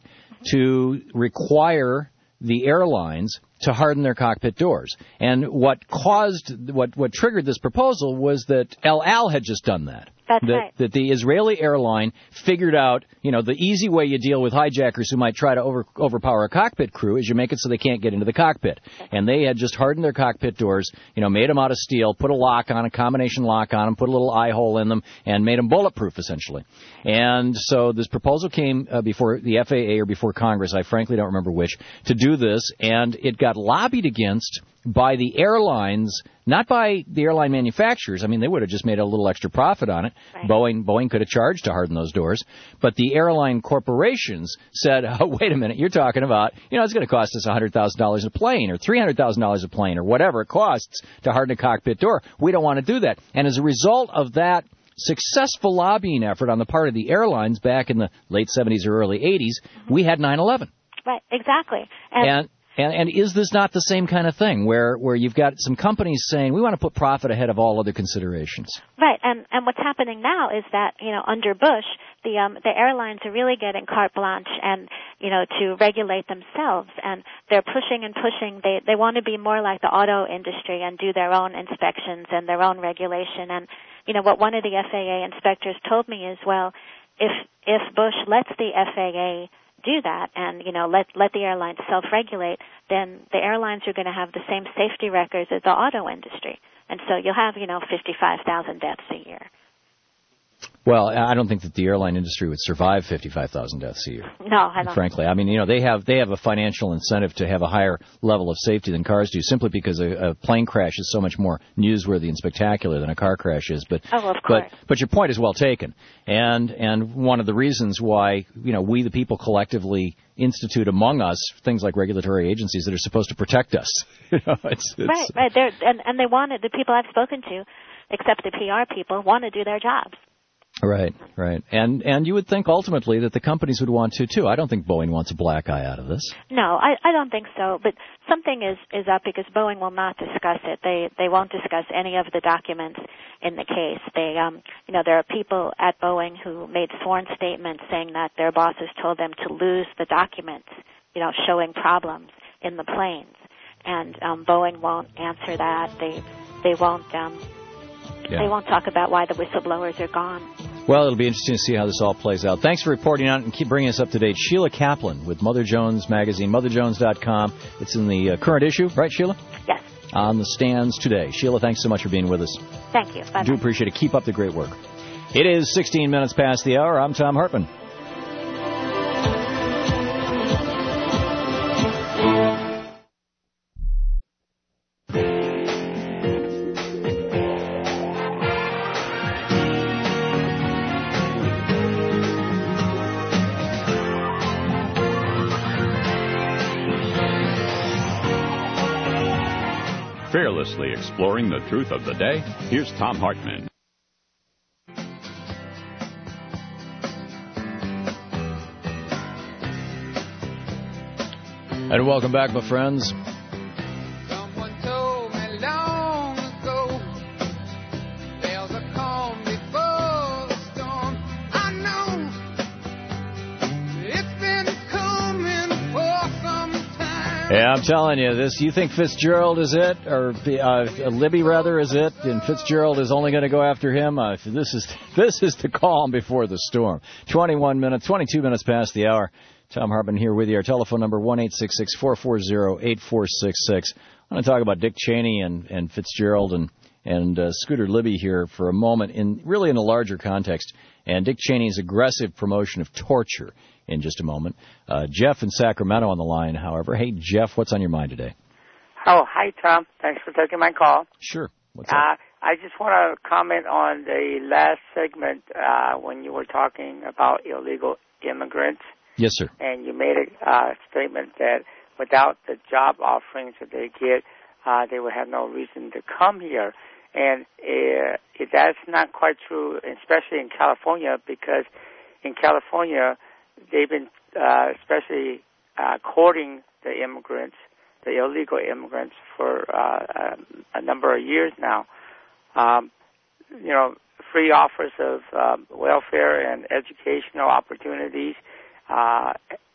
to require the airlines to harden their cockpit doors. And what caused, what what triggered this proposal was that El Al had just done that. That's that, right. That the Israeli airline figured out, you know, the easy way you deal with hijackers who might try to over, overpower a cockpit crew is you make it so they can't get into the cockpit. And they had just hardened their cockpit doors, you know, made them out of steel, put a lock on, a combination lock on them, put a little eye hole in them, and made them bulletproof, essentially. And so this proposal came uh, before the F A A or before Congress, I frankly don't remember which, to do this, and it got lobbied against by the airlines, not by the airline manufacturers. I mean, they would have just made a little extra profit on it. Right. Boeing Boeing could have charged to harden those doors. But the airline corporations said, oh, wait a minute, you're talking about, you know, it's going to cost us one hundred thousand dollars a plane or three hundred thousand dollars a plane or whatever it costs to harden a cockpit door. We don't want to do that. And as a result of that successful lobbying effort on the part of the airlines back in the late seventies or early eighties, mm-hmm. we had nine eleven. Right, exactly. And, and And, and is this not the same kind of thing where, where you've got some companies saying we want to put profit ahead of all other considerations? Right, and, and what's happening now is that, you know, under Bush, the um, the airlines are really getting carte blanche and, you know, to regulate themselves, and they're pushing and pushing. They they want to be more like the auto industry and do their own inspections and their own regulation. And, you know, what one of the F A A inspectors told me is, well, if if Bush lets the F A A do that and, you know, let let the airlines self-regulate, then the airlines are going to have the same safety records as the auto industry. And so you'll have, you know, fifty-five thousand deaths a year. Well, I don't think that the airline industry would survive fifty-five thousand deaths a year. No, I don't. Frankly, I mean, you know, they have they have a financial incentive to have a higher level of safety than cars do, simply because a, a plane crash is so much more newsworthy and spectacular than a car crash is. But oh, of course. but but your point is well taken, and and one of the reasons why, you know, we the people collectively institute among us things like regulatory agencies that are supposed to protect us. You know, it's, it's, right, right. They're, and and they want it. The people I've spoken to, except the P R people, want to do their jobs. Right, right. And and you would think ultimately that the companies would want to, too. I don't think Boeing wants a black eye out of this. No, I, I don't think so. But something is, is up because Boeing will not discuss it. They they won't discuss any of the documents in the case. They, um, you know, there are people at Boeing who made sworn statements saying that their bosses told them to lose the documents, you know, showing problems in the planes. and um, Boeing won't answer that. They they won't um, Yeah. they won't talk about why the whistleblowers are gone. Well, it'll be interesting to see how this all plays out. Thanks for reporting on it and keep bringing us up to date. Sheila Kaplan with Mother Jones Magazine, mother jones dot com. It's in the uh, current issue, right, Sheila? Yes. On the stands today. Sheila, thanks so much for being with us. Thank you. Bye-bye. Do appreciate it. Keep up the great work. It is sixteen minutes past the hour. I'm Tom Hartman. Fearlessly exploring the truth of the day, here's Tom Hartman. And welcome back, my friends. Someone told me long ago there's a calm before the storm. I know it's been coming for some time. Yeah, I'm telling you, this. You think Fitzgerald is it, or uh, Libby rather is it, and Fitzgerald is only going to go after him? Uh, this is this is the calm before the storm. Twenty-one minutes, twenty-two minutes past the hour. Tom Hartman here with you. Our telephone number, one eight six six, four four zero, eight four six six. I want to talk about Dick Cheney and, and Fitzgerald and, and uh, Scooter Libby here for a moment, in really in a larger context, and Dick Cheney's aggressive promotion of torture in just a moment. Uh, Jeff in Sacramento on the line, however. Hey, Jeff, what's on your mind today? Oh, hi, Tom. Thanks for taking my call. Sure. What's up? Uh, I just want to comment on the last segment uh, when you were talking about illegal immigrants. Yes, sir. And you made a uh, statement that without the job offerings that they get, uh, they would have no reason to come here. And uh, that's not quite true, especially in California, because in California, they've been uh, especially uh, courting the immigrants, the illegal immigrants, for uh, a, a number of years now. Um, you know, free offers of um, welfare and educational opportunities. Uh,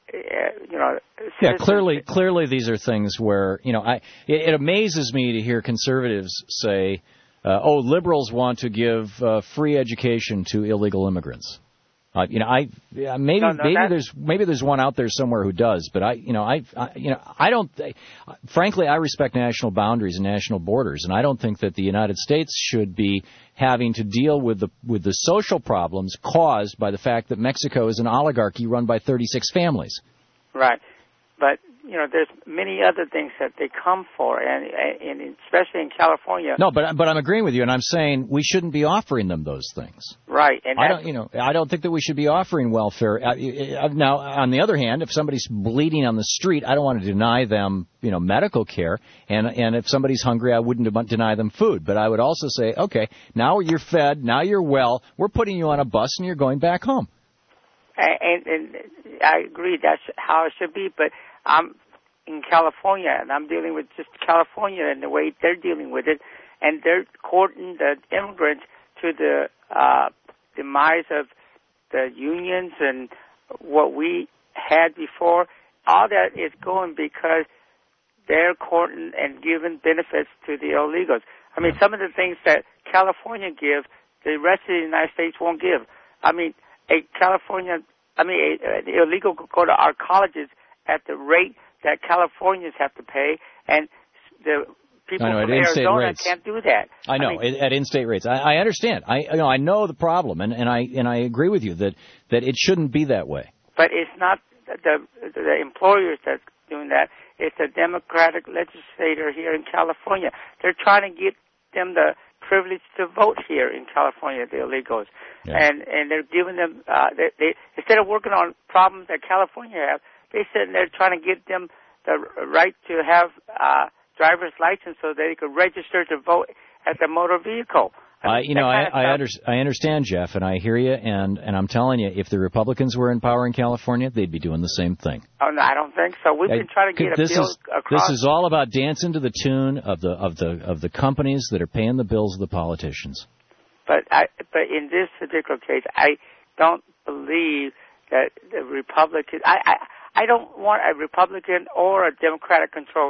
you know, yeah, clearly, clearly these are things where, you know, I it, it amazes me to hear conservatives say, uh, oh, liberals want to give uh, free education to illegal immigrants. Uh, you know, I yeah, maybe no, no, maybe that's... there's maybe there's one out there somewhere who does, but I you know I, I you know I don't. I, frankly, I respect national boundaries and national borders, and I don't think that the United States should be having to deal with the with the social problems caused by the fact that Mexico is an oligarchy run by thirty-six families. Right, but you know, there's many other things that they come for, and, and especially in California. No, but but I'm agreeing with you, and I'm saying we shouldn't be offering them those things. Right, and I don't, you know, I don't think that we should be offering welfare. Now, on the other hand, if somebody's bleeding on the street, I don't want to deny them, you know, medical care, and and if somebody's hungry, I wouldn't deny them food. But I would also say, okay, now you're fed, now you're well, we're putting you on a bus, and you're going back home. And, and, and I agree, that's how it should be, but I'm in California, and I'm dealing with just California and the way they're dealing with it, and they're courting the immigrants to the uh, demise of the unions and what we had before. All that is going because they're courting and giving benefits to the illegals. I mean, some of the things that California gives, the rest of the United States won't give. I mean, a California, I mean, a, the illegal could go to our colleges at the rate that Californians have to pay, and the people I know, from at Arizona rates. can't do that. I know, I mean, at in-state rates. I, I understand. I you know I know the problem, and, and I and I agree with you that, that it shouldn't be that way. But it's not the the employers that's doing that. It's the Democratic legislator here in California. They're trying to get them the privilege to vote here in California, the illegals, yeah. and and they're giving them uh, they, they instead of working on problems that California have, they said they're trying to get them the right to have uh, driver's license so they could register to vote as a motor vehicle. I mean, uh, you know, I I, under, I understand, Jeff, and I hear you, and, and I'm telling you, if the Republicans were in power in California, they'd be doing the same thing. Oh no, I don't think so. We've been I, trying to get this a bill is, across. This is all about dancing to the tune of the of the of the companies that are paying the bills of the politicians. But I, but in this particular case, I don't believe that the Republicans. I, I I don't want a Republican or a Democratic controlled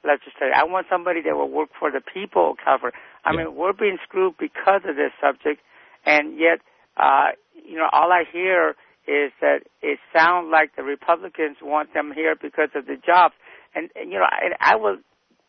legislator. I want somebody that will work for the people of California. I yeah. mean, we're being screwed because of this subject, and yet, uh, you know, all I hear is that it sounds like the Republicans want them here because of the jobs. And, and you know, I, I will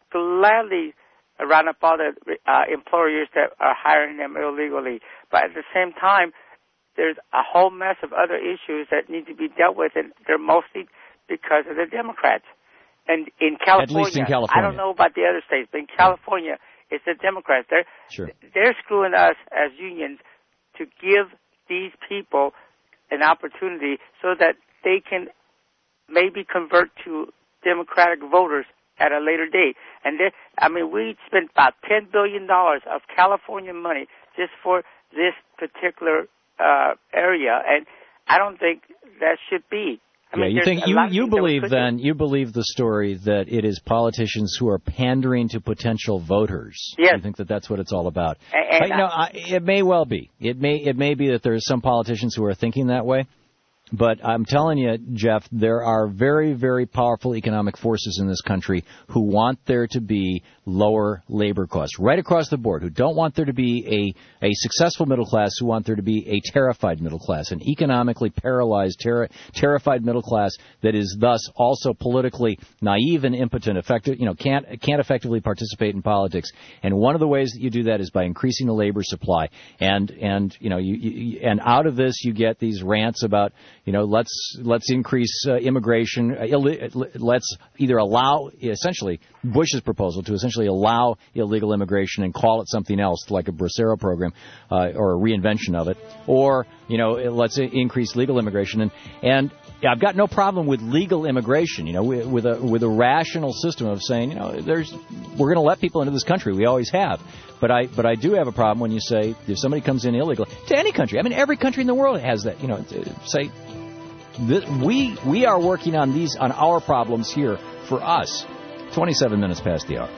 gladly round up all the uh, employers that are hiring them illegally. But at the same time, there's a whole mess of other issues that need to be dealt with, and they're mostly because of the Democrats. And in California, At least in California. I don't know about the other states, but in California, it's the Democrats. They're, sure. they're screwing us as unions to give these people an opportunity so that they can maybe convert to Democratic voters at a later date. And they, I mean, we spent about ten billion dollars of California money just for this particular uh, area, and I don't think that should be. I yeah, mean, you think you you believe then do. you believe the story that it is politicians who are pandering to potential voters. Yes. You think that that's what it's all about. And, and I, you know, I, it may well be. It may it may be that there are some politicians who are thinking that way. But I'm telling you, Jeff, there are very, very powerful economic forces in this country who want there to be lower labor costs, right across the board, who don't want there to be a, a successful middle class, who want there to be a terrified middle class, an economically paralyzed, ter- terrified middle class that is thus also politically naive and impotent, effective, you know, can't can't effectively participate in politics. And one of the ways that you do that is by increasing the labor supply. And and you know, you, you and out of this you get these rants about, you know, let's let's increase uh, immigration. Uh, Ill- let's either allow, essentially, Bush's proposal to essentially allow illegal immigration and call it something else, like a Bracero program uh, or a reinvention of it, or, you know, let's increase legal immigration. And and I've got no problem with legal immigration, you know, with a with a rational system of saying, you know, there's we're going to let people into this country. We always have. But I but I do have a problem when you say if somebody comes in illegally to any country. I mean, every country in the world has that. You know, say this, we we are working on these on our problems here for us. twenty-seven minutes past the hour.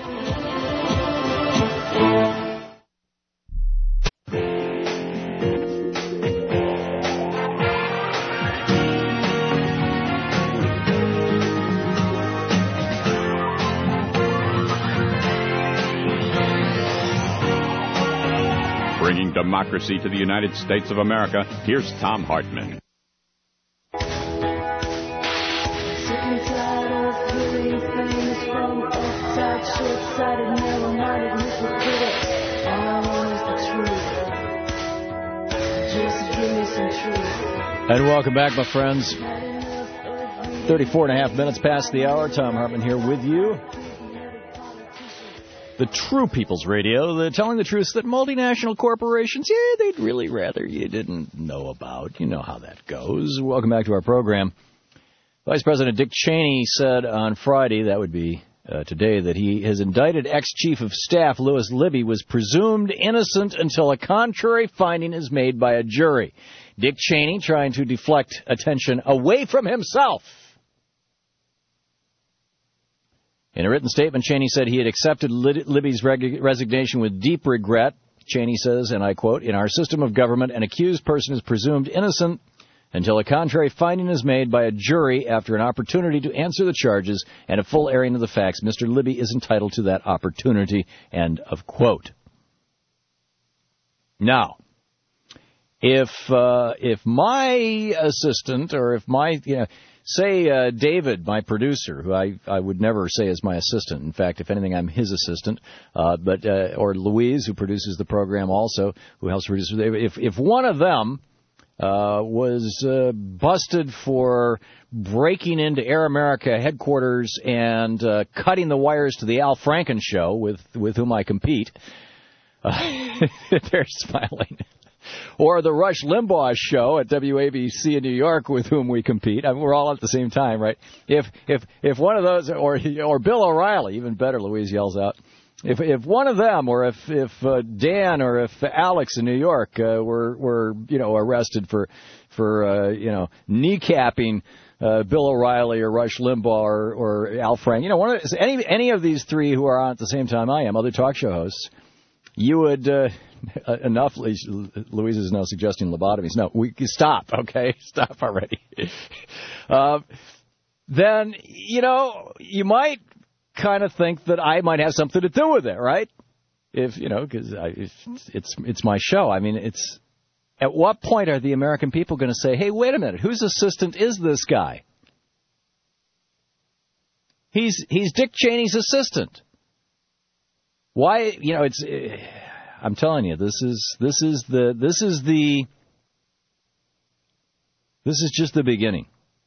Bringing democracy to the United States of America, here's Thom Hartmann. And welcome back, my friends. thirty-four and a half minutes past the hour. Thom Hartmann here with you. The True People's Radio, the telling the truth that multinational corporations, yeah, they'd really rather you didn't know about. You know how that goes. Welcome back to our program. Vice President Dick Cheney said on Friday, that would be uh, today, that he his indicted ex-chief of staff, Louis Libby, was presumed innocent until a contrary finding is made by a jury. Dick Cheney trying to deflect attention away from himself. In a written statement, Cheney said he had accepted Libby's reg- resignation with deep regret. Cheney says, and I quote, "In our system of government, an accused person is presumed innocent until a contrary finding is made by a jury after an opportunity to answer the charges and a full airing of the facts. Mister Libby is entitled to that opportunity," end of quote. Now, if uh, if my assistant or if my, you know, say uh, David, my producer, who I, I would never say is my assistant. In fact, if anything, I'm his assistant. Uh, but uh, or Louise, who produces the program also, who helps produce. If if one of them uh, was uh, busted for breaking into Air America headquarters and uh, cutting the wires to the Al Franken show, with with whom I compete, uh, they're smiling. Or the Rush Limbaugh show at W A B C in New York, with whom we compete. I mean, we're all at the same time, right? If if if one of those, or or Bill O'Reilly, even better, Louise yells out. If if one of them, or if if uh, Dan, or if Alex in New York uh, were were you know arrested for for uh, you know kneecapping uh, Bill O'Reilly or Rush Limbaugh or, or Al Frank, you know, one of any any of these three who are on at the same time I am, other talk show hosts, you would. Uh, Enough. Louise is now suggesting lobotomies. No, we stop. Okay, stop already. uh, then you know you might kind of think that I might have something to do with it, right? If, you know, because it's, it's my show. I mean, it's, at what point are the American people going to say, hey, wait a minute, whose assistant is this guy? He's, he's Dick Cheney's assistant. Why, you know, it's, I'm telling you, this is, this is the, this is the, this is just the beginning.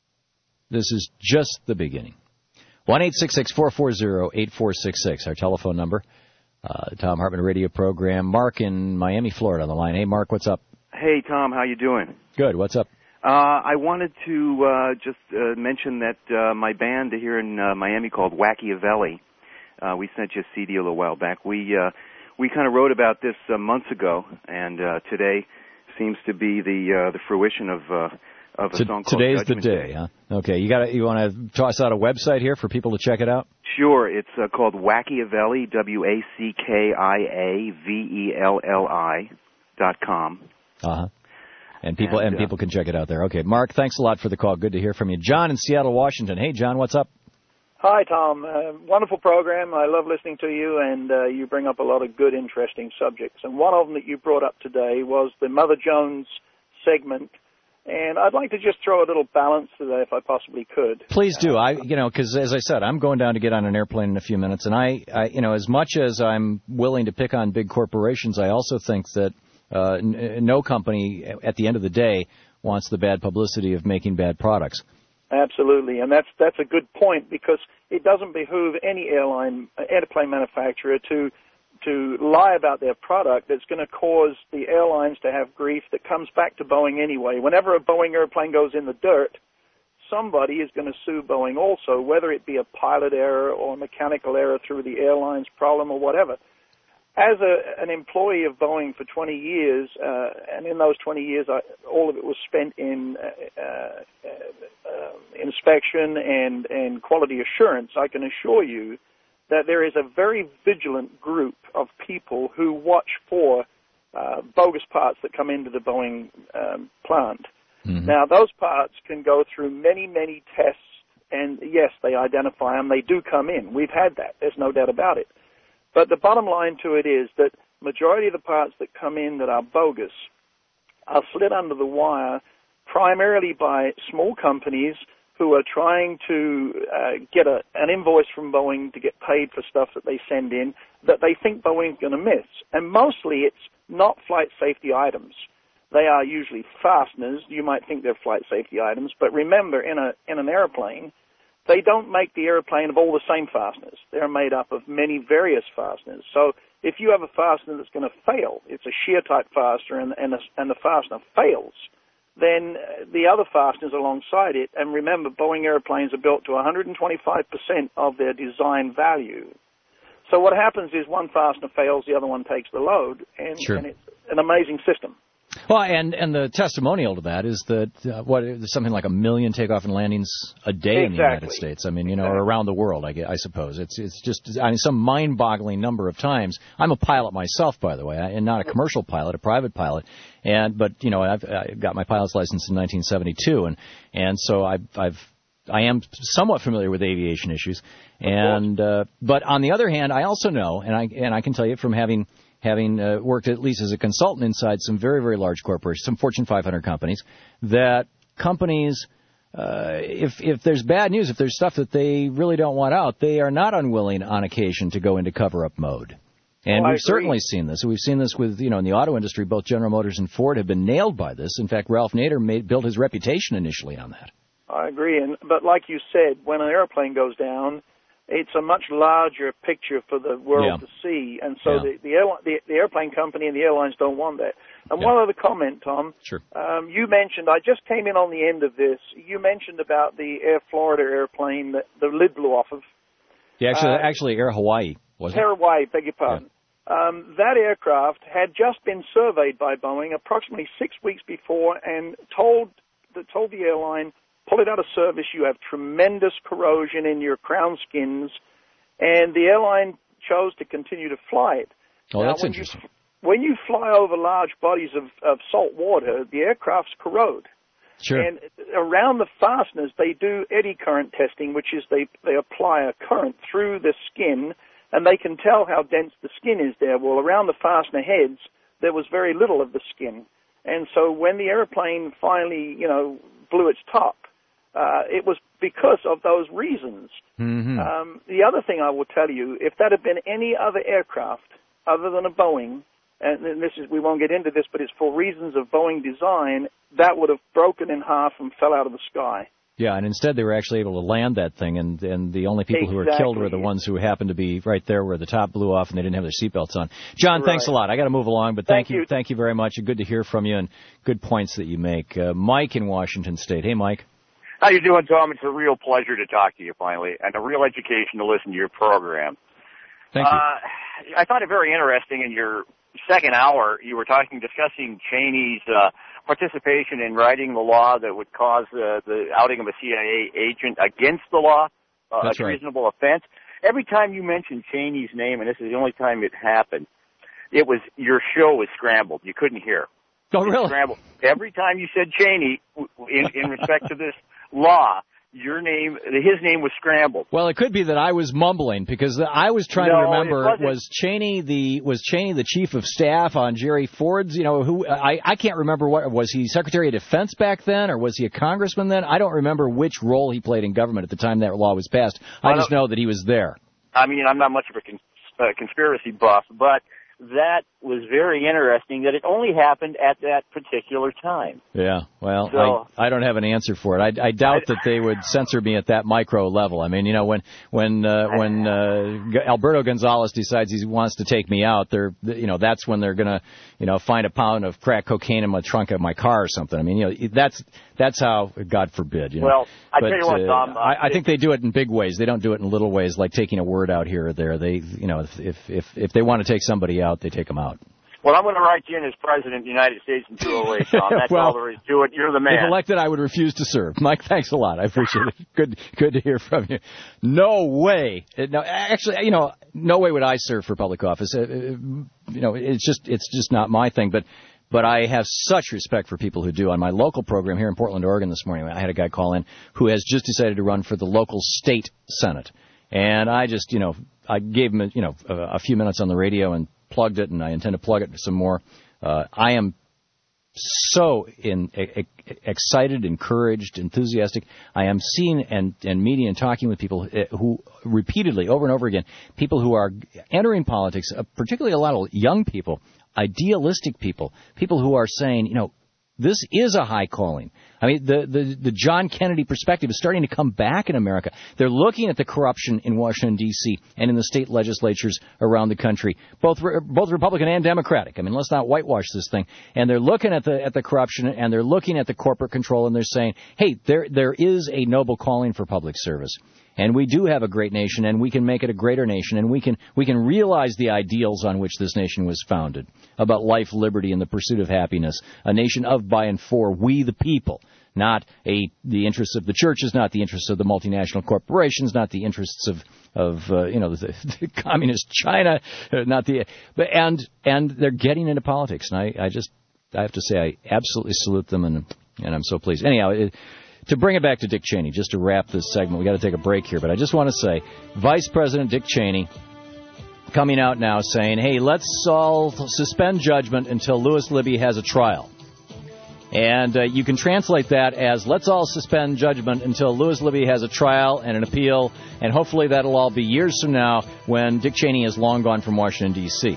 This is just the beginning. one eight six six, four four zero, eight four six six, our telephone number. Uh, Tom Hartman radio program. Mark in Miami, Florida on the line. Hey, Mark, what's up? Hey, Tom, how you doing? Good. What's up? Uh, I wanted to uh, just uh, mention that uh, my band here in uh, Miami called Wacchiavelli, uh, we sent you a C D a little while back. We uh, we kind of wrote about this uh, months ago, and uh, today seems to be the uh, the fruition of uh, of a T- song called Today's Judgment the day, Day. huh? Okay, you got you want to toss out a website here for people to check it out? Sure, it's uh, called Wacchiavelli, W A C K I A V E L L I dot com. Uh-huh. And people And, and, uh, people can check it out there. Okay, Mark, thanks a lot for the call. Good to hear from you. John in Seattle, Washington. Hey, John, what's up? Hi, Tom. Uh, wonderful program. I love listening to you, and uh, you bring up a lot of good, interesting subjects. And one of them that you brought up today was the Mother Jones segment. And I'd like to just throw a little balance to that if I possibly could. Please do. I, you know, because as I said, I'm going down to get on an airplane in a few minutes, and I, I, you know, as much as I'm willing to pick on big corporations, I also think that uh, n- no company, at the end of the day, wants the bad publicity of making bad products. Absolutely, and that's that's a good point, because it doesn't behoove any airline, airplane manufacturer to to lie about their product that's going to cause the airlines to have grief that comes back to Boeing anyway. Whenever a Boeing airplane goes in the dirt, somebody is going to sue Boeing also, whether it be a pilot error or a mechanical error through the airline's problem or whatever. As a, an employee of Boeing for twenty years, uh, and in those twenty years, I, all of it was spent in uh, uh, uh, inspection and, and quality assurance, I can assure you that there is a very vigilant group of people who watch for uh, bogus parts that come into the Boeing um, plant. Mm-hmm. Now, those parts can go through many, many tests, and yes, they identify them. They do come in. We've had that. There's no doubt about it. But the bottom line to it is that majority of the parts that come in that are bogus are slid under the wire primarily by small companies who are trying to uh, get a, an invoice from Boeing to get paid for stuff that they send in that they think Boeing's going to miss. And mostly it's not flight safety items. They are usually fasteners. You might think they're flight safety items, but remember, in a in an airplane, they don't make the airplane of all the same fasteners. They're made up of many various fasteners. So if you have a fastener that's going to fail, it's a shear-type fastener, and, and, the, and the fastener fails, then the other fasteners alongside it, and remember, Boeing airplanes are built to one hundred twenty-five percent of their design value. So what happens is one fastener fails, the other one takes the load, and, Sure. and it's an amazing system. Well, and, and the testimonial to that is that uh, what something like a million takeoff and landings a day in the United Exactly. States. I mean, you know, or around the world. I, gue- I suppose it's it's just I mean some mind-boggling number of times. I'm a pilot myself, by the way, I- and not a commercial pilot, a private pilot. And but you know, I've I got my pilot's license in nineteen seventy-two, and and so I've I've I am somewhat familiar with aviation issues. And uh, but on the other hand, I also know, and I and I can tell you from having. having uh, worked at least as a consultant inside some very, very large corporations, some Fortune five hundred companies, that companies, uh, if if there's bad news, if there's stuff that they really don't want out, they are not unwilling on occasion to go into cover-up mode. And Oh, I we've agree. certainly seen this. We've seen this with, you know, in the auto industry, both General Motors and Ford have been nailed by this. In fact, Ralph Nader made, built his reputation initially on that. I agree, and but like you said, when an airplane goes down, it's a much larger picture for the world Yeah. to see, and so Yeah. the the, airline, the the airplane company and the airlines don't want that. And Yeah. one other comment, Tom. Sure. Um, you mentioned, I just came in on the end of this. You mentioned about the Air Florida airplane that the lid blew off of. Yeah, actually, Uh, actually Air Hawaii, wasn't Air Hawaii, beg your pardon. Um, that aircraft had just been surveyed by Boeing approximately six weeks before and told the, told the airline, pull it out of service, you have tremendous corrosion in your crown skins, and the airline chose to continue to fly it. Oh, Now, that's when interesting. You, when you fly over large bodies of, of salt water, the aircrafts corrode. Sure. And around the fasteners, they do eddy current testing, which is they, they apply a current through the skin, and they can tell how dense the skin is there. Well, around the fastener heads, there was very little of the skin. And so when the airplane finally, you know, blew its top, uh, it was because of those reasons. Mm-hmm. Um, the other thing I will tell you, if that had been any other aircraft other than a Boeing, and this is, we won't get into this, but it's for reasons of Boeing design, that would have broken in half and fell out of the sky. Yeah, and instead they were actually able to land that thing, and, and the only people exactly. who were killed were the ones who happened to be right there where the top blew off and they didn't have their seatbelts on. John, right. thanks a lot. I got to move along, but thank, thank you, you. thank you very much. Good to hear from you and good points that you make. Uh, Mike in Washington State. Hey, Mike. How you doing, Tom? It's a real pleasure to talk to you finally, and a real education to listen to your program. Thank you. Uh, I found it very interesting in your second hour. You were talking, discussing Cheney's uh, participation in writing the law that would cause uh, the outing of a C I A agent against the law, uh, That's a right. reasonable offense. Every time you mentioned Cheney's name, and this is the only time it happened, it was your show was scrambled. You couldn't hear. Oh, really? Scrambled. Every time you said Cheney, in, in respect to this law, your name, his name was scrambled. Well, it could be that I was mumbling because I was trying No, to it remember wasn't. was Cheney the was Cheney the chief of staff on Jerry Ford's, you know, who I I can't remember what was he Secretary of Defense back then or was he a congressman then? I don't remember which role he played in government at the time that law was passed. I, I just know that he was there. I mean, I'm not much of a cons- uh, conspiracy buff, but that was very interesting that it only happened at that particular time. Yeah, well, So- I I don't have an answer for it. I, I doubt that they would censor me at that micro level. I mean, you know, when when uh, when uh, G- Alberto Gonzalez decides he wants to take me out, they're you know that's when they're gonna you know find a pound of crack cocaine in my trunk of my car or something. I mean, you know, that's that's how, God forbid. You know. Well, I but, tell you what, uh, Tom, uh, I, I think they do it in big ways. They don't do it in little ways, like taking a word out here or there. They you know if if if, if they want to take somebody out, they take them out. Well, I'm going to write you in as President of the United States in two oh eight, Tom. That's Well, all there is to it. You're the man. If elected, I would refuse to serve. Mike, thanks a lot. I appreciate it. Good, good to hear from you. No way. No, actually, you know, no way would I serve for public office. Uh, you know, it's just, it's just not my thing. But, but I have such respect for people who do. On my local program here in Portland, Oregon, this morning, I had a guy call in who has just decided to run for the local state senate, and I just, you know, I gave him, you know, a, a few minutes on the radio and plugged it, and I intend to plug it some more. Uh, I am so in, e- excited, encouraged, enthusiastic. I am seeing and, and meeting and talking with people who repeatedly, over and over again, people who are entering politics, uh, particularly a lot of young people, idealistic people, people who are saying, you know, this is a high calling. I mean, the, the, the John Kennedy perspective is starting to come back in America. They're looking at the corruption in Washington, D C and in the state legislatures around the country, both both Republican and Democratic. I mean, let's not whitewash this thing. And they're looking at the at the corruption, and they're looking at the corporate control, and they're saying, hey, there there is a noble calling for public service. And we do have a great nation, and we can make it a greater nation, and we can we can realize the ideals on which this nation was founded, about life, liberty, and the pursuit of happiness, a nation of, by, and for we the people, not a the interests of the churches, not the interests of the multinational corporations, not the interests of of uh, you know the, the communist China, uh, not the but and and they're getting into politics, and I, I just I have to say I absolutely salute them, and and I'm so pleased. Anyhow. It, To bring it back to Dick Cheney, just to wrap this segment, we got to take a break here, but I just want to say, Vice President Dick Cheney coming out now saying, hey, let's all suspend judgment until Louis Libby has a trial. And uh, you can translate that as, let's all suspend judgment until Louis Libby has a trial and an appeal, and hopefully that'll all be years from now when Dick Cheney is long gone from Washington, D C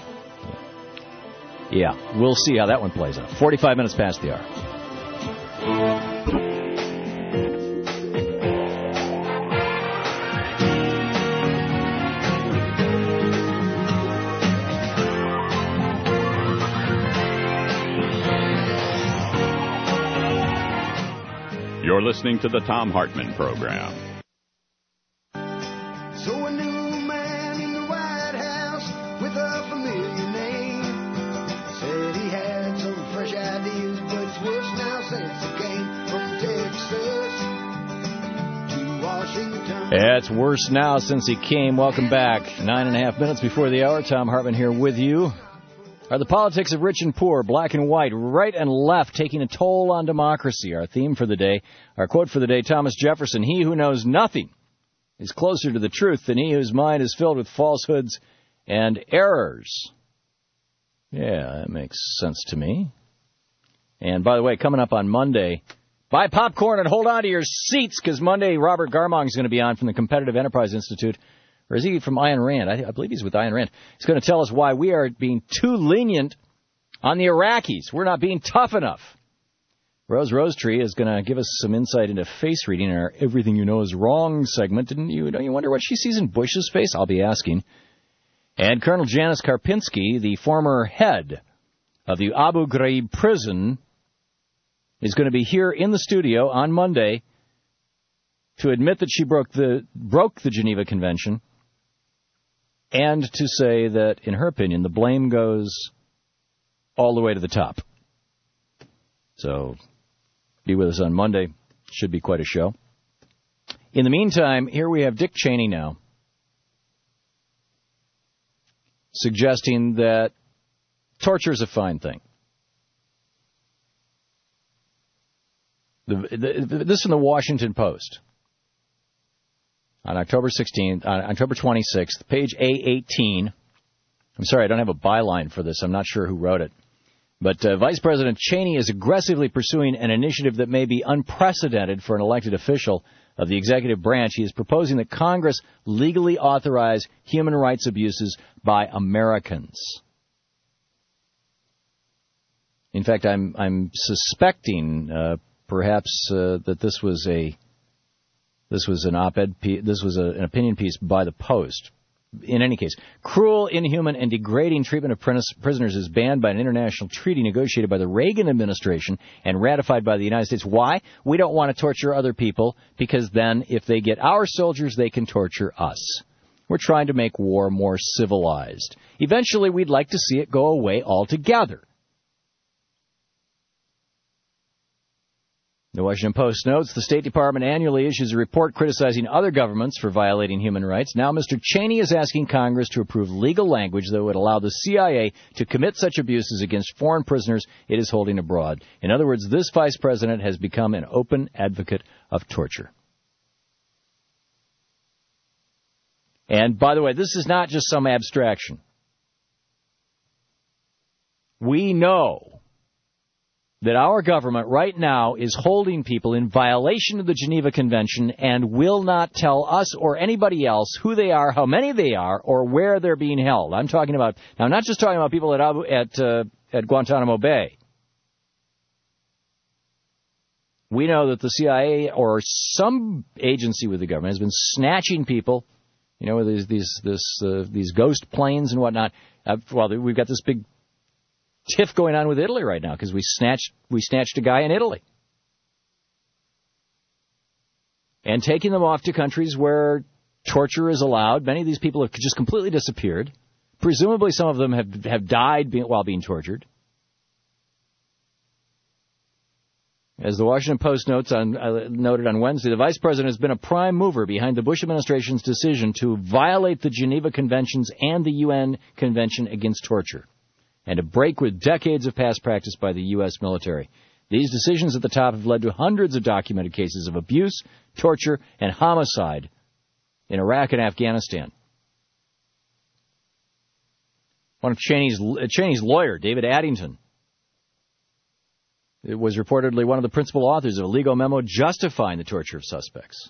Yeah, we'll see how that one plays out. forty-five minutes past the hour. You're listening to the Thom Hartmann Program. So a new man in the White House with a familiar name said he had some fresh ideas, but it's worse now since he came from Texas to Washington. It's worse now since he came. Welcome back. Nine and a half minutes before the hour. Thom Hartmann here with you. Are the politics of rich and poor, black and white, right and left taking a toll on democracy? Our theme for the day, our quote for the day, Thomas Jefferson, he who knows nothing is closer to the truth than he whose mind is filled with falsehoods and errors. Yeah, that makes sense to me. And by the way, coming up on Monday, buy popcorn and hold on to your seats, because Monday Robert Garmong is going to be on from the Competitive Enterprise Institute. Or is he from Ayn Rand? I, I believe he's with Ayn Rand. He's going to tell us why we are being too lenient on the Iraqis. We're not being tough enough. Rose Rosetree is going to give us some insight into face reading in our Everything You Know Is Wrong segment. Didn't you, don't you wonder what she sees in Bush's face? I'll be asking. And Colonel Janice Karpinski, the former head of the Abu Ghraib prison, is going to be here in the studio on Monday to admit that she broke the broke the Geneva Convention and to say that, in her opinion, the blame goes all the way to the top. So be with us on Monday. Should be quite a show. In the meantime, here we have Dick Cheney now, suggesting that torture is a fine thing. The, the, this from the Washington Post on October sixteenth, on October twenty-sixth, page A eighteen. I'm sorry, I don't have a byline for this. I'm not sure who wrote it. But uh, Vice President Cheney is aggressively pursuing an initiative that may be unprecedented for an elected official of the executive branch. He is proposing that Congress legally authorize human rights abuses by Americans. In fact, I'm I'm suspecting uh, perhaps uh, that this was a this was an op-ed piece, this was a, an opinion piece by the Post. In any case, cruel, inhuman, and degrading treatment of prisoners is banned by an international treaty negotiated by the Reagan administration and ratified by the United States. Why? We don't want to torture other people, because then if they get our soldiers, they can torture us. We're trying to make war more civilized. Eventually, we'd like to see it go away altogether. The Washington Post notes the State Department annually issues a report criticizing other governments for violating human rights. Now Mister Cheney is asking Congress to approve legal language that would allow the C I A to commit such abuses against foreign prisoners it is holding abroad. In other words, this vice president has become an open advocate of torture. And by the way, this is not just some abstraction. We know that our government right now is holding people in violation of the Geneva Convention and will not tell us or anybody else who they are, how many they are, or where they're being held. I'm talking about, now I'm not just talking about people at Abu, at, uh, at Guantanamo Bay. We know that the C I A or some agency with the government has been snatching people, you know, these these this uh, these ghost planes and whatnot. Uh, well, we've got this big tiff going on with Italy right now because we snatched we snatched a guy in Italy and taking them off to countries where torture is allowed. Many of these people have just completely disappeared. Presumably, some of them have have died being, while being tortured. As the Washington Post notes on, uh, noted on Wednesday, the vice president has been a prime mover behind the Bush administration's decision to violate the Geneva Conventions and the U N Convention Against Torture, and to break with decades of past practice by the U S military. These decisions at the top have led to hundreds of documented cases of abuse, torture, and homicide in Iraq and Afghanistan. One of Cheney's, Cheney's lawyer, David Addington, was reportedly one of the principal authors of a legal memo justifying the torture of suspects.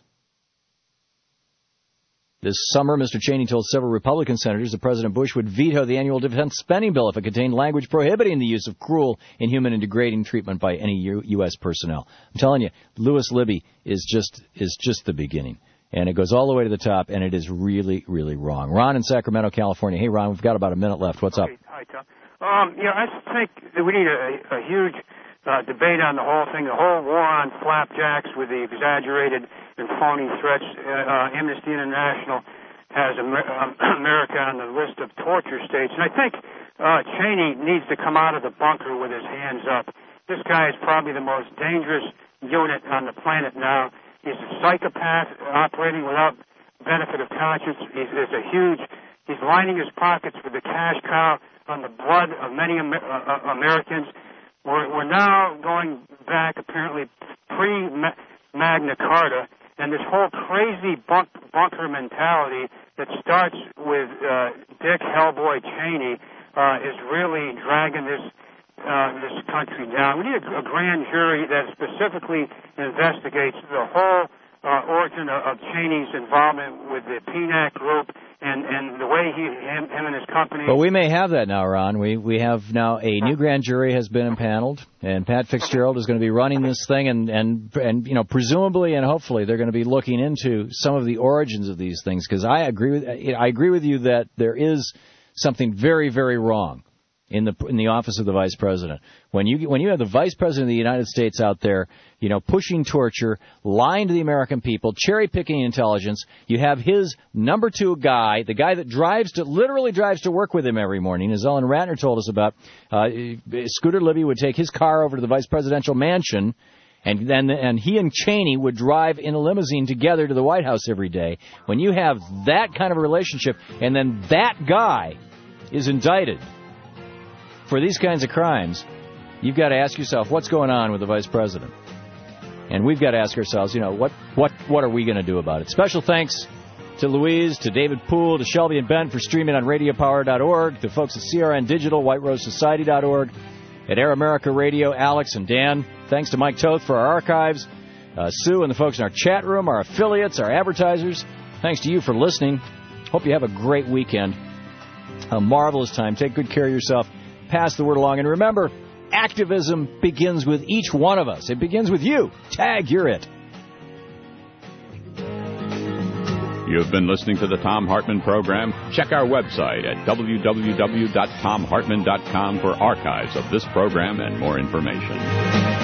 This summer, Mister Cheney told several Republican senators that President Bush would veto the annual defense spending bill if it contained language prohibiting the use of cruel, inhuman, and degrading treatment by any U S personnel. I'm telling you, Louis Libby is just is just the beginning. And it goes all the way to the top, and it is really, really wrong. Ron in Sacramento, California. Hey, Ron, we've got about a minute left. What's up? Hi, Tom. Um, you know, I think that we need a, a huge uh, debate on the whole thing, the whole war on flapjacks with the exaggerated and phony threats. Uh, uh, Amnesty International has Amer- um, America on the list of torture states. And I think uh, Cheney needs to come out of the bunker with his hands up. This guy is probably the most dangerous unit on the planet now. He's a psychopath operating without benefit of conscience. He's, he's a huge, he's lining his pockets with the cash cow on the blood of many Amer- uh, Americans. We're, we're now going back, apparently, pre-Magna Carta, and this whole crazy bunk- bunker mentality that starts with uh, Dick Hellboy Cheney uh, is really dragging this uh, this country down. We need a, a grand jury that specifically investigates the whole uh, origin of, of Cheney's involvement with the P N A C group and, and the way he, him, him and his company. But we may have that now, Ron. We we have now a new grand jury has been impaneled, and Pat Fitzgerald is going to be running this thing, and and and you know, presumably and hopefully they're going to be looking into some of the origins of these things, because I agree with I agree with you that there is something very, very wrong in the in the office of the vice president. When you when you have the vice president of the United States out there, you know, pushing torture, lying to the American people, cherry picking intelligence, you have his number two guy, the guy that drives to literally drives to work with him every morning, as Ellen Ratner told us about. Uh, Scooter Libby would take his car over to the vice presidential mansion, and then and he and Cheney would drive in a limousine together to the White House every day. When you have that kind of relationship, and then that guy is indicted for these kinds of crimes, you've got to ask yourself, what's going on with the vice president? And we've got to ask ourselves, you know, what what what are we going to do about it? Special thanks to Louise, to David Poole, to Shelby and Ben for streaming on radio power dot org, to folks at C R N Digital, white rose society dot org, at Air America Radio, Alex and Dan. Thanks to Mike Toth for our archives, uh, Sue and the folks in our chat room, our affiliates, our advertisers. Thanks to you for listening. Hope you have a great weekend, a marvelous time. Take good care of yourself. Pass the word along. And remember, activism begins with each one of us. It begins with you. Tag, you're it. You've been listening to the Thom Hartmann Program. Check our website at w w w dot thom hartmann dot com for archives of this program and more information.